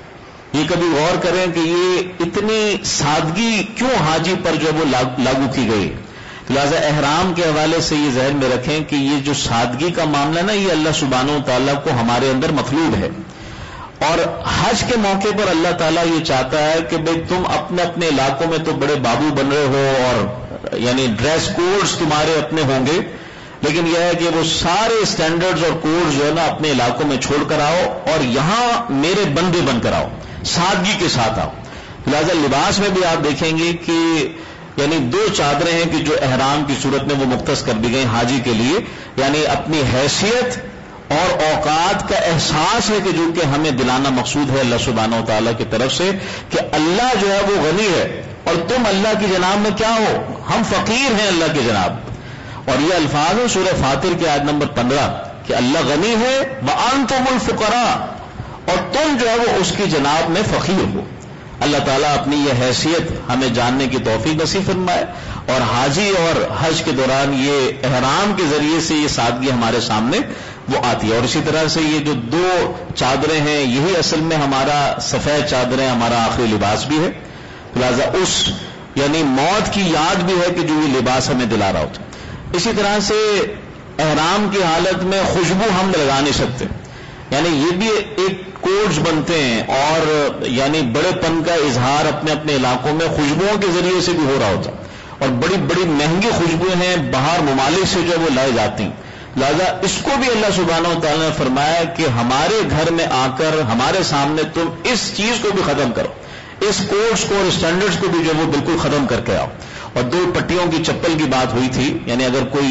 A: یہ کبھی غور کریں کہ یہ اتنی سادگی کیوں حاجی پر جو ہے وہ لاگو کی گئی. لہذا احرام کے حوالے سے یہ ذہن میں رکھیں کہ یہ جو سادگی کا معاملہ نا، یہ اللہ سبحانہ و تعالیٰ کو ہمارے اندر مطلوب ہے. اور حج کے موقع پر اللہ تعالیٰ یہ چاہتا ہے کہ بھئی تم اپنے اپنے علاقوں میں تو بڑے بابو بن رہے ہو اور یعنی ڈریس کوڈز تمہارے اپنے ہوں گے، لیکن یہ ہے کہ وہ سارے اسٹینڈرڈز اور کوڈز جو ہے نا اپنے علاقوں میں چھوڑ کر آؤ اور یہاں میرے بندے بن کر آؤ، سادگی کے ساتھ آؤ. لہذا لباس میں بھی آپ دیکھیں گے کہ یعنی دو چادریں ہیں کہ جو احرام کی صورت میں وہ مختص کر دی گئی حاجی کے لیے، یعنی اپنی حیثیت اور اوقات کا احساس ہے کہ جو کہ ہمیں دلانا مقصود ہے اللہ سبحانہ و تعالیٰ کی طرف سے کہ اللہ جو ہے وہ غنی ہے اور تم اللہ کی جناب میں کیا ہو؟ ہم فقیر ہیں اللہ کی جناب. اور یہ الفاظ ہیں سورہ فاطر کی آیت نمبر پندرہ کہ اللہ غنی ہے وَأَنْتُمُ الْفُقَرَاءُ، اور تم جو ہے وہ اس کی جناب میں فقیر ہو. اللہ تعالیٰ اپنی یہ حیثیت ہمیں جاننے کی توفیق نصیب فرمائے، اور حاجی اور حج کے دوران یہ احرام کے ذریعے سے یہ سادگی ہمارے سامنے وہ آتی ہے۔ اور اسی طرح سے یہ جو دو چادریں ہیں یہی اصل میں ہمارا سفید چادریں ہمارا آخری لباس بھی ہے، لہذا اس یعنی موت کی یاد بھی ہے کہ جو یہ لباس ہمیں دلا رہا ہوتا۔ اسی طرح سے احرام کی حالت میں خوشبو ہم لگا نہیں سکتے، یعنی یہ بھی ایک کوڈز بنتے ہیں، اور یعنی بڑے پن کا اظہار اپنے اپنے علاقوں میں خوشبوؤں کے ذریعے سے بھی ہو رہا ہوتا، اور بڑی بڑی مہنگی خوشبوئیں ہیں باہر ممالک سے جو وہ لائے جاتی ہیں، لہذا اس کو بھی اللہ سبحانہ و تعالیٰ نے فرمایا کہ ہمارے گھر میں آ کر ہمارے سامنے تم اس چیز کو بھی ختم کرو، اس کوڈز کو اور اسٹینڈرڈز کو بھی جو وہ بالکل ختم کر کے آؤ۔ اور دو پٹیوں کی چپل کی بات ہوئی تھی، یعنی اگر کوئی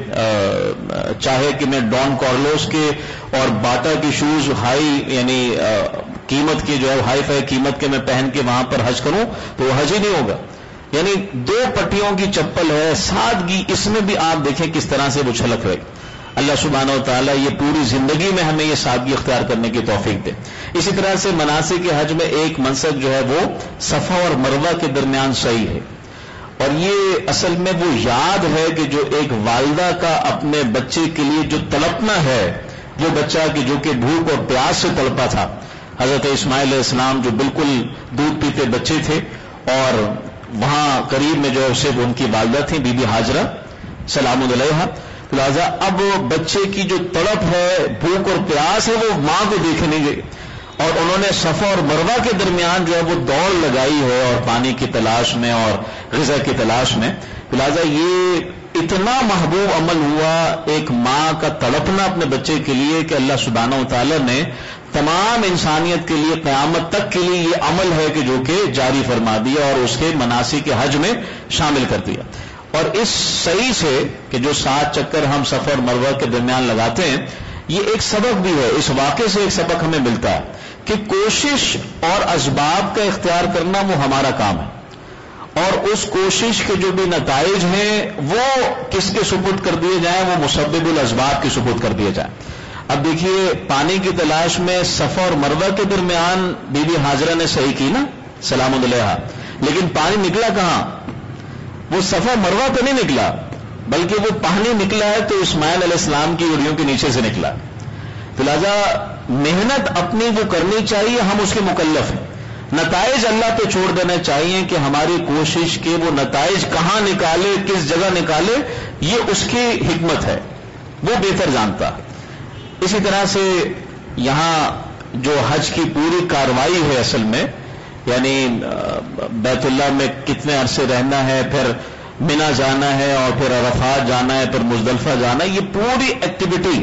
A: یہ چاہے کہ میں ڈان کارلوس کے اور باٹا کی شوز ہائی یعنی قیمت کی جو ہے ہائی فائی قیمت کے میں پہن کے وہاں پر حج کروں تو وہ حج ہی نہیں ہوگا۔ یعنی دو پٹیوں کی چپل ہے، سادگی اس میں بھی آپ دیکھیں کس طرح سے وہ چھلک رہے۔ اللہ سبحانہ و تعالیٰ یہ پوری زندگی میں ہمیں یہ سادگی اختیار کرنے کی توفیق دے۔ اسی طرح سے مناسک حج میں ایک منسک جو ہے وہ صفا اور مروہ کے درمیان صحیح ہے، اور یہ اصل میں وہ یاد ہے کہ جو ایک والدہ کا اپنے بچے کے لیے جو تڑپنا ہے، وہ بچہ کہ جو کہ بھوک اور پیاس سے تڑپا تھا، حضرت اسماعیل علیہ السلام جو بالکل دودھ پیتے بچے تھے، اور وہاں قریب میں جو ہے اسے ان کی والدہ تھی بی بی ہاجرہ سلام علیہا، لہذا اب بچے کی جو تڑپ ہے، بھوک اور پیاس ہے، وہ ماں کو دیکھنے نہیں گئی، اور انہوں نے صفا اور مروہ کے درمیان جو ہے وہ دوڑ لگائی ہے، اور پانی کی تلاش میں اور غذا کی تلاش میں، لہذا یہ اتنا محبوب عمل ہوا ایک ماں کا تڑپنا اپنے بچے کے لیے کہ اللہ سبحانہ و تعالیٰ نے تمام انسانیت کے لیے قیامت تک کے لیے یہ عمل ہے کہ جو کہ جاری فرما دیا اور اس کے مناسک حج میں شامل کر دیا۔ اور اس صحیح سے کہ جو سات چکر ہم صفا اور مروہ کے درمیان لگاتے ہیں، یہ ایک سبق بھی ہے، اس واقعے سے ایک سبق ہمیں ملتا ہے کہ کوشش اور اسباب کا اختیار کرنا وہ ہمارا کام ہے، اور اس کوشش کے جو بھی نتائج ہیں وہ کس کے سپرد کر دیے جائیں، وہ مسبب الاسباب کے سپرد کر دیے جائیں۔ اب دیکھیے پانی کی تلاش میں صفا اور مروہ کے درمیان بی بی ہاجرہ نے صحیح کی نا سلام علیہا، لیکن پانی نکلا کہاں؟ وہ صفا مروہ پہ نہیں نکلا، بلکہ وہ پانی نکلا ہے تو اسماعیل علیہ السلام کی اڑیوں کے نیچے سے نکلا۔ تو لہذا محنت اپنی وہ کرنی چاہیے، ہم اس کے مکلف ہیں، نتائج اللہ پہ چھوڑ دینا چاہیے کہ ہماری کوشش کے وہ نتائج کہاں نکالے، کس جگہ نکالے، یہ اس کی حکمت ہے، وہ بہتر جانتا۔ اسی طرح سے یہاں جو حج کی پوری کاروائی ہے اصل میں، یعنی بیت اللہ میں کتنے عرصے رہنا ہے، پھر منا جانا ہے، اور پھر عرفات جانا ہے، پھر مزدلفہ جانا ہے، یہ پوری ایکٹیویٹی،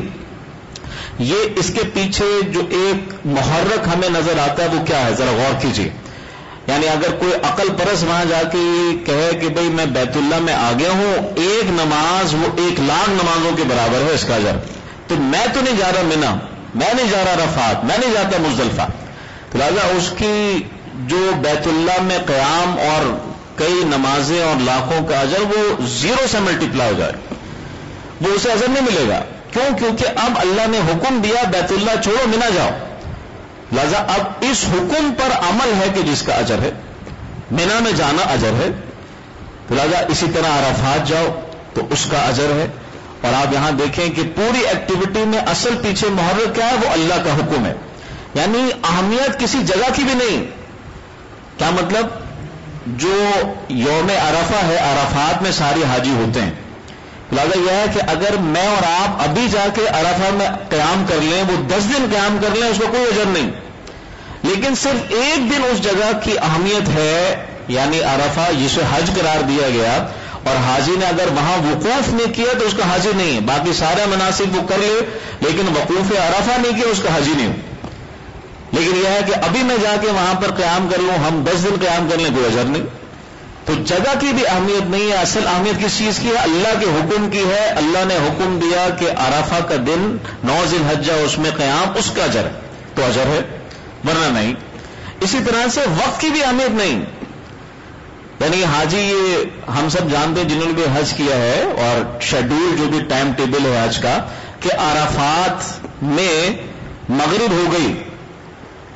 A: یہ اس کے پیچھے جو ایک محرک ہمیں نظر آتا ہے وہ کیا ہے، ذرا غور کیجیے۔ یعنی اگر کوئی عقل پرست وہاں جا کے یہ کہے کہ بھئی میں بیت اللہ میں آ گیا ہوں، ایک نماز وہ ایک لاکھ نمازوں کے برابر ہے اس کا اجر، تو میں تو نہیں جا رہا منا، میں نہیں جا رہا عرفات، میں نہیں جاتا مزدلفہ، تو لہذا اس کی جو بیت اللہ میں قیام اور کئی نمازیں اور لاکھوں کا اجر وہ زیرو سے ملٹیپلائی ہو جائے، وہ اسے اجر نہیں ملے گا۔ کیوں؟ کیونکہ اب اللہ نے حکم دیا بیت اللہ چھوڑو منا جاؤ، لہذا اب اس حکم پر عمل ہے کہ جس کا اجر ہے، منا میں جانا اجر ہے، لہذا اسی طرح عرفات جاؤ تو اس کا اجر ہے۔ اور آپ یہاں دیکھیں کہ پوری ایکٹیویٹی میں اصل پیچھے محرک کیا ہے، وہ اللہ کا حکم ہے، یعنی اہمیت کسی جگہ کی بھی نہیں۔ کیا مطلب؟ جو یوم عرفہ ہے، عرفات میں سارے حاجی ہوتے ہیں، لہذا یہ ہے کہ اگر میں اور آپ ابھی جا کے عرفہ میں قیام کر لیں، وہ دس دن قیام کر لیں، اس کو کوئی اجر نہیں، لیکن صرف ایک دن اس جگہ کی اہمیت ہے، یعنی عرفہ جسے حج قرار دیا گیا، اور حاجی نے اگر وہاں وقوف نہیں کیا تو اس کا حاجی نہیں ہے، باقی سارے مناسک وہ کر لے لیکن وقوف عرفہ نہیں کیا اس کا حاجی نہیں ہو۔ لیکن یہ ہے کہ ابھی میں جا کے وہاں پر قیام کر لوں، ہم دس دن قیام کر لیں، کوئی اجر نہیں۔ تو جگہ کی بھی اہمیت نہیں ہے، اصل اہمیت کس چیز کی ہے؟ اللہ کے حکم کی ہے۔ اللہ نے حکم دیا کہ عرفہ کا دن نو ذی الحجہ اس میں قیام، اس کا اجر ہے تو اجر ہے، ورنہ نہیں۔ اسی طرح سے وقت کی بھی اہمیت نہیں، یعنی حاجی یہ ہم سب جانتے ہیں جنہوں نے بھی حج کیا ہے، اور شیڈول جو بھی ٹائم ٹیبل ہے حج کا، کہ عرفات میں مغرب ہو گئی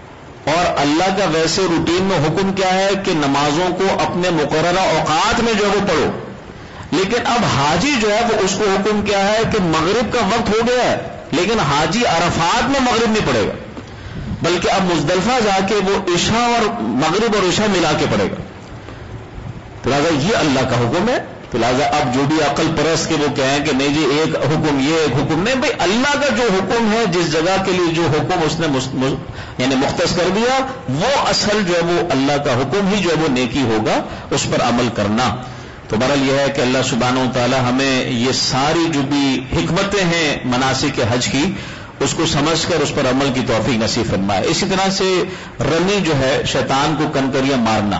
A: اور اللہ کا ویسے روٹین میں حکم کیا ہے کہ نمازوں کو اپنے مقررہ اوقات میں جو ہے وہ پڑھو، لیکن اب حاجی جو ہے وہ اس کو حکم کیا ہے کہ مغرب کا وقت ہو گیا ہے، لیکن حاجی عرفات میں مغرب نہیں پڑھے گا، بلکہ اب مزدلفہ جا کے وہ عشاء اور مغرب اور عشاء ملا کے پڑھے گا. تو لہٰذا یہ اللہ کا حکم ہے. تو لہٰذا اب جو بھی عقل پرست کے وہ کہیں کہ نہیں جی ایک حکم یہ ایک حکم نہیں، بھائی اللہ کا جو حکم ہے جس جگہ کے لیے جو حکم اس نے مست... یعنی مختص کر دیا وہ اصل جو ہے وہ اللہ کا حکم ہی جو ہے وہ نیکی ہوگا، اس پر عمل کرنا. تو بہرحال یہ ہے کہ اللہ سبحانہ و تعالی ہمیں یہ ساری جو بھی حکمتیں ہیں مناسک حج کی اس کو سمجھ کر اس پر عمل کی توفیق نصیب فرمائے. اسی طرح سے رمی جو ہے شیطان کو کنکریاں مارنا،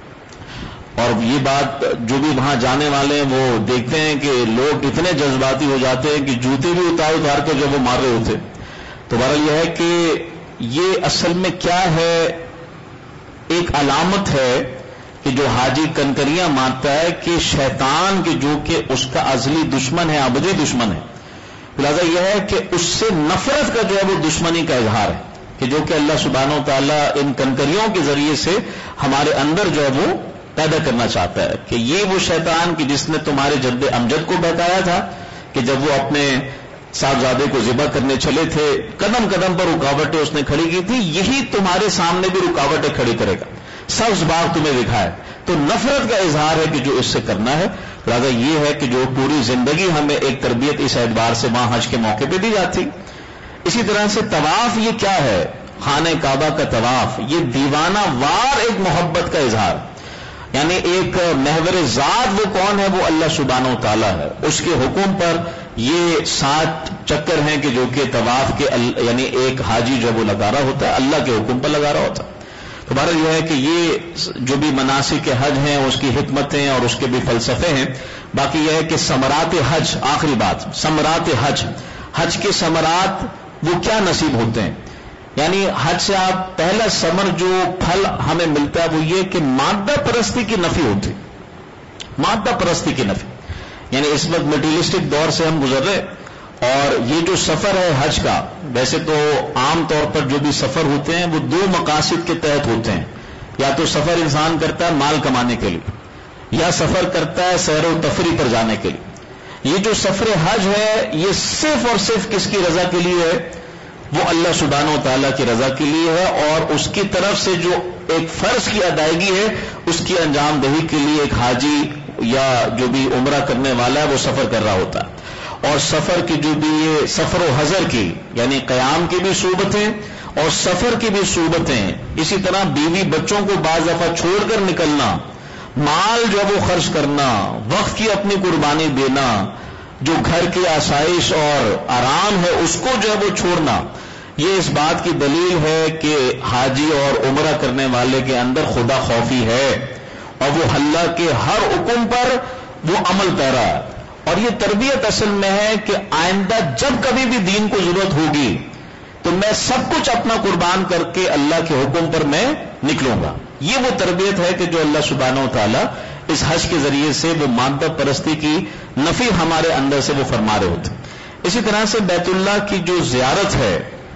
A: اور یہ بات جو بھی وہاں جانے والے ہیں وہ دیکھتے ہیں کہ لوگ اتنے جذباتی ہو جاتے ہیں کہ جوتے بھی اتار اتار کر جب وہ مار رہے ہوتے. تو بہرحال یہ ہے کہ یہ اصل میں کیا ہے، ایک علامت ہے کہ جو حاجی کنکریاں مارتا ہے کہ شیطان کے جو کہ اس کا ازلی دشمن ہے، ابدی دشمن ہے، لہذا یہ ہے کہ اس سے نفرت کا جو ہے وہ دشمنی کا اظہار ہے کہ جو کہ اللہ سبحانہ و تعالیٰ ان کنکریوں کے ذریعے سے ہمارے اندر جو ہے وہ پیدا کرنا چاہتا ہے کہ یہ وہ شیطان کہ جس نے تمہارے جد امجد کو بتایا تھا کہ جب وہ اپنے صاحبزادے کو ذبح کرنے چلے تھے قدم قدم پر رکاوٹیں اس نے کھڑی کی تھی، یہی تمہارے سامنے بھی رکاوٹیں کھڑی کرے گا، سبز باغ تمہیں دکھائے. تو نفرت کا اظہار ہے کہ جو اس سے کرنا ہے. لہٰذا یہ ہے کہ جو پوری زندگی ہمیں ایک تربیت اس اعتبار سے وہاں حج کے موقع پہ دی جاتی. اسی طرح سے طواف یہ کیا ہے، خانہ کعبہ کا طواف یہ دیوانہ وار ایک محبت کا اظہار، یعنی ایک محور ذات وہ کون ہے، وہ اللہ سبحانہ و تعالیٰ ہے. اس کے حکم پر یہ سات چکر ہیں کہ جو کہ طواف کے یعنی ایک حاجی جو وہ لگا رہا ہوتا ہے اللہ کے حکم پر لگا رہا ہوتا ہے. تو بہرحال یہ ہے کہ یہ جو بھی مناسک حج ہیں اس کی حکمتیں اور اس کے بھی فلسفے ہیں. باقی یہ ہے کہ ثمرات حج، آخری بات ثمرات حج، حج کے ثمرات وہ کیا نصیب ہوتے ہیں. یعنی حج سے آپ پہلا ثمر جو پھل ہمیں ملتا ہے وہ یہ کہ مادہ پرستی کی نفی ہوتی، مادہ پرستی کی نفی. یعنی اس وقت مٹیریلسٹک دور سے ہم گزر رہے، اور یہ جو سفر ہے حج کا، ویسے تو عام طور پر جو بھی سفر ہوتے ہیں وہ دو مقاصد کے تحت ہوتے ہیں. یا تو سفر انسان کرتا ہے مال کمانے کے لیے، یا سفر کرتا ہے سیر و تفریح پر جانے کے لیے. یہ جو سفر حج ہے یہ صرف اور صرف کس کی رضا کے لیے ہے، وہ اللہ سبحانہ و تعالیٰ کی رضا کے لیے ہے، اور اس کی طرف سے جو ایک فرض کی ادائیگی ہے اس کی انجام دہی کے لیے ایک حاجی یا جو بھی عمرہ کرنے والا ہے وہ سفر کر رہا ہوتا ہے. اور سفر کی جو بھی یہ سفر و حضر کی یعنی قیام کی بھی صورتیں اور سفر کی بھی صورتیں، اسی طرح بیوی بچوں کو بعض دفعہ چھوڑ کر نکلنا، مال جو وہ خرچ کرنا، وقت کی اپنی قربانی دینا، جو گھر کی آسائش اور آرام ہے اس کو جو ہے وہ چھوڑنا، یہ اس بات کی دلیل ہے کہ حاجی اور عمرہ کرنے والے کے اندر خدا خوفی ہے، اور وہ اللہ کے ہر حکم پر وہ عمل پیرا ہے. اور یہ تربیت اصل میں ہے کہ آئندہ جب کبھی بھی دین کو ضرورت ہوگی تو میں سب کچھ اپنا قربان کر کے اللہ کے حکم پر میں نکلوں گا. یہ وہ تربیت ہے کہ جو اللہ سبحانہ و تعالیٰ اس حج کے ذریعے سے وہ مادہ پرستی کی نفی ہمارے اندر سے وہ فرما رہے ہوتے. اسی طرح سے بیت اللہ کی جو زیارت ہے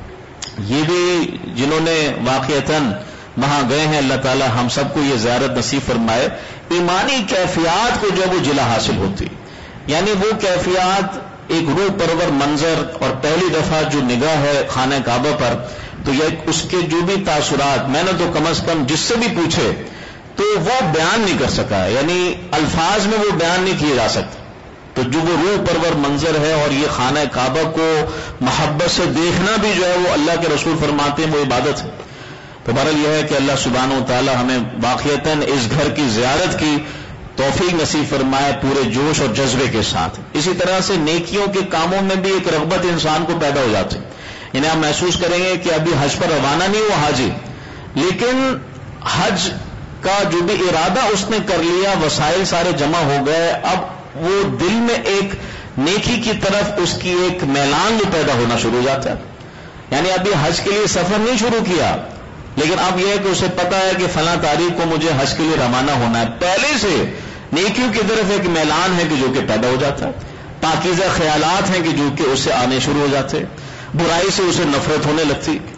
A: یہ بھی جنہوں نے واقعتاً وہاں گئے ہیں اللہ تعالیٰ ہم سب کو یہ زیارت نصیب فرمائے. ایمانی کیفیات کو جو وہ جلا حاصل ہوتی، یعنی وہ کیفیات ایک روح پرور منظر، اور پہلی دفعہ جو نگاہ ہے خانہ کعبہ پر تو یہ اس کے جو بھی تاثرات میں نے تو کم از کم جس سے بھی پوچھے تو وہ بیان نہیں کر سکا، یعنی الفاظ میں وہ بیان نہیں کیے جا سکتے. تو جو وہ روح پرور منظر ہے اور یہ خانہ کعبہ کو محبت سے دیکھنا بھی جو ہے وہ اللہ کے رسول فرماتے ہیں وہ عبادت ہے. تو بہرحال یہ ہے کہ اللہ سبحانہ و تعالی ہمیں واقعتاً اس گھر کی زیارت کی توفیق نصیب فرمائے پورے جوش اور جذبے کے ساتھ. اسی طرح سے نیکیوں کے کاموں میں بھی ایک رغبت انسان کو پیدا ہو جاتی ہے. یعنی آپ محسوس کریں گے کہ ابھی حج پر روانہ نہیں ہوا حاجی، لیکن حج کا جو بھی ارادہ اس نے کر لیا، وسائل سارے جمع ہو گئے، اب وہ دل میں ایک نیکی کی طرف اس کی ایک میلان جو پیدا ہونا شروع ہو جاتا ہے. یعنی ابھی حج کے لیے سفر نہیں شروع کیا، لیکن اب یہ ہے کہ اسے پتا ہے کہ فلاں تاریخ کو مجھے حج کے لیے روانہ ہونا ہے. پہلے سے نیکیوں کی طرف ایک میلان ہے کہ جو کہ پیدا ہو جاتا ہے، پاکیزہ خیالات ہیں کہ جو کہ اسے آنے شروع ہو جاتے، برائی سے اسے نفرت ہونے لگتی.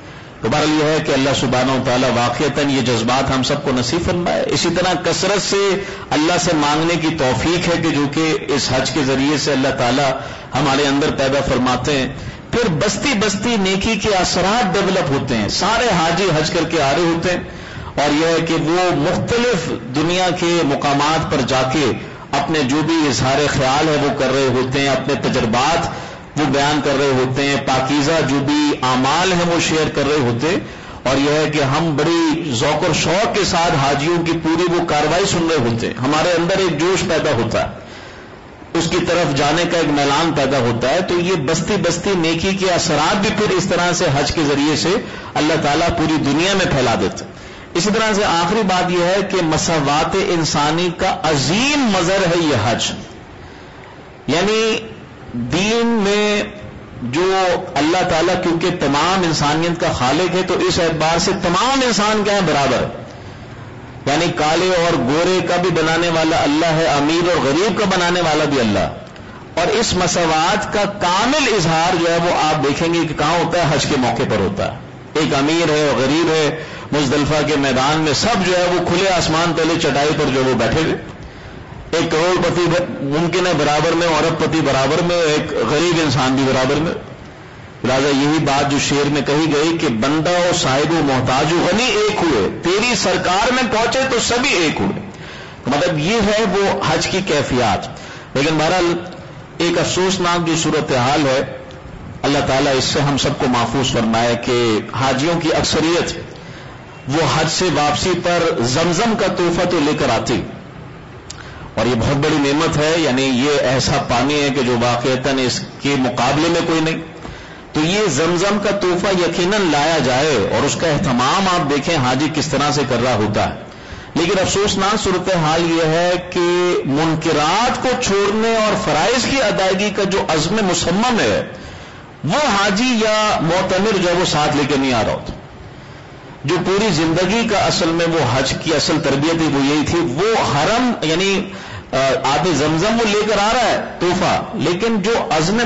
A: تو بہرحال یہ ہے کہ اللہ سبحانہ و تعالیٰ واقعتاً یہ جذبات ہم سب کو نصیب فرمائے. اسی طرح کثرت سے اللہ سے مانگنے کی توفیق ہے کہ جو کہ اس حج کے ذریعے سے اللہ تعالیٰ ہمارے اندر پیدا فرماتے ہیں. پھر بستی بستی نیکی کے اثرات ڈیولپ ہوتے ہیں. سارے حاجی حج کر کے آ رہے ہوتے ہیں اور یہ ہے کہ وہ مختلف دنیا کے مقامات پر جا کے اپنے جو بھی اظہار خیال ہے وہ کر رہے ہوتے ہیں, اپنے تجربات وہ بیان کر رہے ہوتے ہیں, پاکیزہ جو بھی اعمال ہیں وہ شیئر کر رہے ہوتے ہیں. اور یہ ہے کہ ہم بڑی ذوق اور شوق کے ساتھ حاجیوں کی پوری وہ کارروائی سن رہے ہوتے ہیں. ہمارے اندر ایک جوش پیدا ہوتا ہے, اس کی طرف جانے کا ایک میلان پیدا ہوتا ہے. تو یہ بستی بستی نیکی کے اثرات بھی پھر اس طرح سے حج کے ذریعے سے اللہ تعالیٰ پوری دنیا میں پھیلا دیتے ہیں. اسی طرح سے آخری بات یہ ہے کہ مساوات انسانی کا عظیم مظہر ہے یہ حج. یعنی دین میں جو اللہ تعالیٰ کیونکہ تمام انسانیت کا خالق ہے تو اس اعتبار سے تمام انسان کیا ہے برابر, یعنی کالے اور گورے کا بھی بنانے والا اللہ ہے, امیر اور غریب کا بنانے والا بھی اللہ. اور اس مساوات کا کامل اظہار جو ہے وہ آپ دیکھیں گے کہ کہاں ہوتا ہے, حج کے موقع پر ہوتا ہے. ایک امیر ہے اور غریب ہے, مزدلفہ کے میدان میں سب جو ہے وہ کھلے آسمان تلے چٹائی پر جو وہ بیٹھے ہوئے. ایک کروڑ پتی ممکن ہے برابر میں, ارب پتی برابر میں, ایک غریب انسان بھی برابر میں. لہٰذا یہی بات جو شعر میں کہی گئی کہ بندہ و صاحب و محتاج و غنی ایک ہوئے, تیری سرکار میں پہنچے تو سبھی ایک ہوئے. مطلب یہ ہے وہ حج کی کیفیات. لیکن بہرحال ایک افسوسناک جو صورتحال ہے, اللہ تعالیٰ اس سے ہم سب کو محفوظ فرمائے کہ حاجیوں کی اکثریت وہ حج سے واپسی پر زمزم کا تحفہ تو لے کر آتی, اور یہ بہت بڑی نعمت ہے. یعنی یہ ایسا پانی ہے کہ جو واقعتاً اس کے مقابلے میں کوئی نہیں. تو یہ زمزم کا تحفہ یقیناً لایا جائے اور اس کا اہتمام آپ دیکھیں حاجی کس طرح سے کر رہا ہوتا ہے. لیکن افسوسناک صورتحال یہ ہے کہ منکرات کو چھوڑنے اور فرائض کی ادائیگی کا جو عزم مصمم ہے وہ حاجی یا معتمر جو ہے وہ ساتھ لے کے نہیں آ رہا ہوتا. جو پوری زندگی کا اصل میں وہ حج کی اصل تربیت ہی وہ یہی تھی. وہ حرم یعنی آب زمزم وہ لے کر آ رہا ہے تحفہ, لیکن جو عزم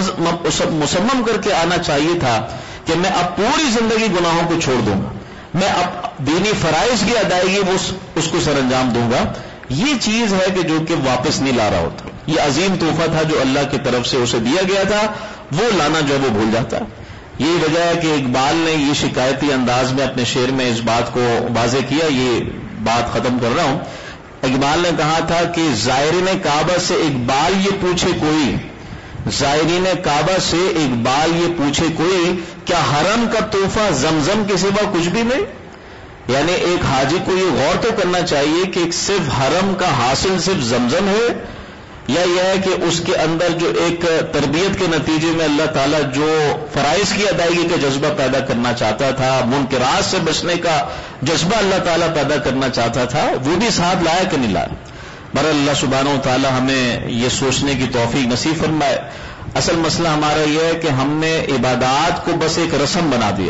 A: مصمم کر کے آنا چاہیے تھا کہ میں اب پوری زندگی گناہوں کو چھوڑ دوں گا, میں اب دینی فرائض کی ادائیگی اس کو سر انجام دوں گا, یہ چیز ہے کہ جو کہ واپس نہیں لا رہا ہوتا. یہ عظیم تحفہ تھا جو اللہ کی طرف سے اسے دیا گیا تھا, وہ لانا جو وہ بھول جاتا. یہی وجہ ہے کہ اقبال نے یہ شکایتی انداز میں اپنے شعر میں اس بات کو واضح کیا. یہ بات ختم کر رہا ہوں. اقبال نے کہا تھا کہ زائرین کعبہ سے اقبال یہ پوچھے کوئی, زائرین کعبہ سے اقبال یہ پوچھے کوئی, کیا حرم کا تحفہ زمزم کے سوا کچھ بھی نہیں. یعنی ایک حاجی کو یہ غور تو کرنا چاہیے کہ صرف حرم کا حاصل صرف زمزم ہے, یا یہ ہے کہ اس کے اندر جو ایک تربیت کے نتیجے میں اللہ تعالیٰ جو فرائض کی ادائیگی کا جذبہ پیدا کرنا چاہتا تھا, منکرات سے بچنے کا جذبہ اللہ تعالیٰ پیدا کرنا چاہتا تھا, وہ بھی ساتھ لایا کہ نہیں لایا. بہرحال اللہ سبحانہ و تعالیٰ ہمیں یہ سوچنے کی توفیق نصیب فرمائے. اصل مسئلہ ہمارا یہ ہے کہ ہم نے عبادات کو بس ایک رسم بنا دیا.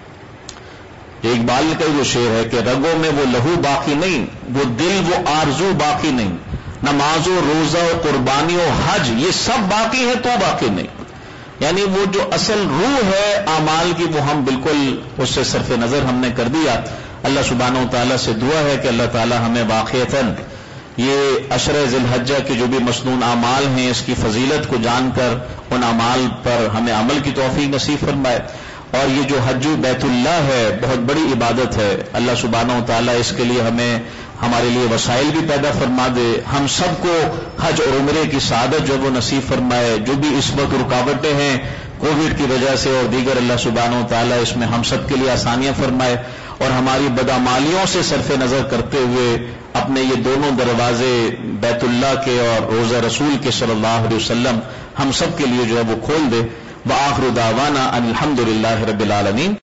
A: اقبال کا جو شعر ہے کہ رگوں میں وہ لہو باقی نہیں, وہ دل وہ آرزو باقی نہیں, نماز و روزہ و قربانی و حج یہ سب باقی ہے تو باقی نہیں. یعنی وہ جو اصل روح ہے اعمال کی وہ ہم بالکل اس سے صرف نظر ہم نے کر دیا. اللہ سبحانہ و تعالیٰ سے دعا ہے کہ اللہ تعالیٰ ہمیں واقعتاً یہ عشرہ ذی الحجہ کے جو بھی مسنون اعمال ہیں اس کی فضیلت کو جان کر ان اعمال پر ہمیں عمل کی توفیق نصیب فرمائے. اور یہ جو حج بیت اللہ ہے بہت بڑی عبادت ہے. اللہ سبحانہ و تعالیٰ اس کے لیے ہمیں ہمارے لیے وسائل بھی پیدا فرما دے, ہم سب کو حج اور عمرے کی سعادت جو وہ نصیب فرمائے. جو بھی اس وقت رکاوٹیں ہیں کووڈ کی وجہ سے اور دیگر, اللہ سبحانہ و تعالیٰ اس میں ہم سب کے لیے آسانیاں فرمائے, اور ہماری بدعمالیوں سے صرف نظر کرتے ہوئے اپنے یہ دونوں دروازے بیت اللہ کے اور روضہ رسول کے صلی اللہ علیہ وسلم ہم سب کے لیے جو ہے وہ کھول دے. وآخر دعوانا ان الحمد للہ رب العالمین.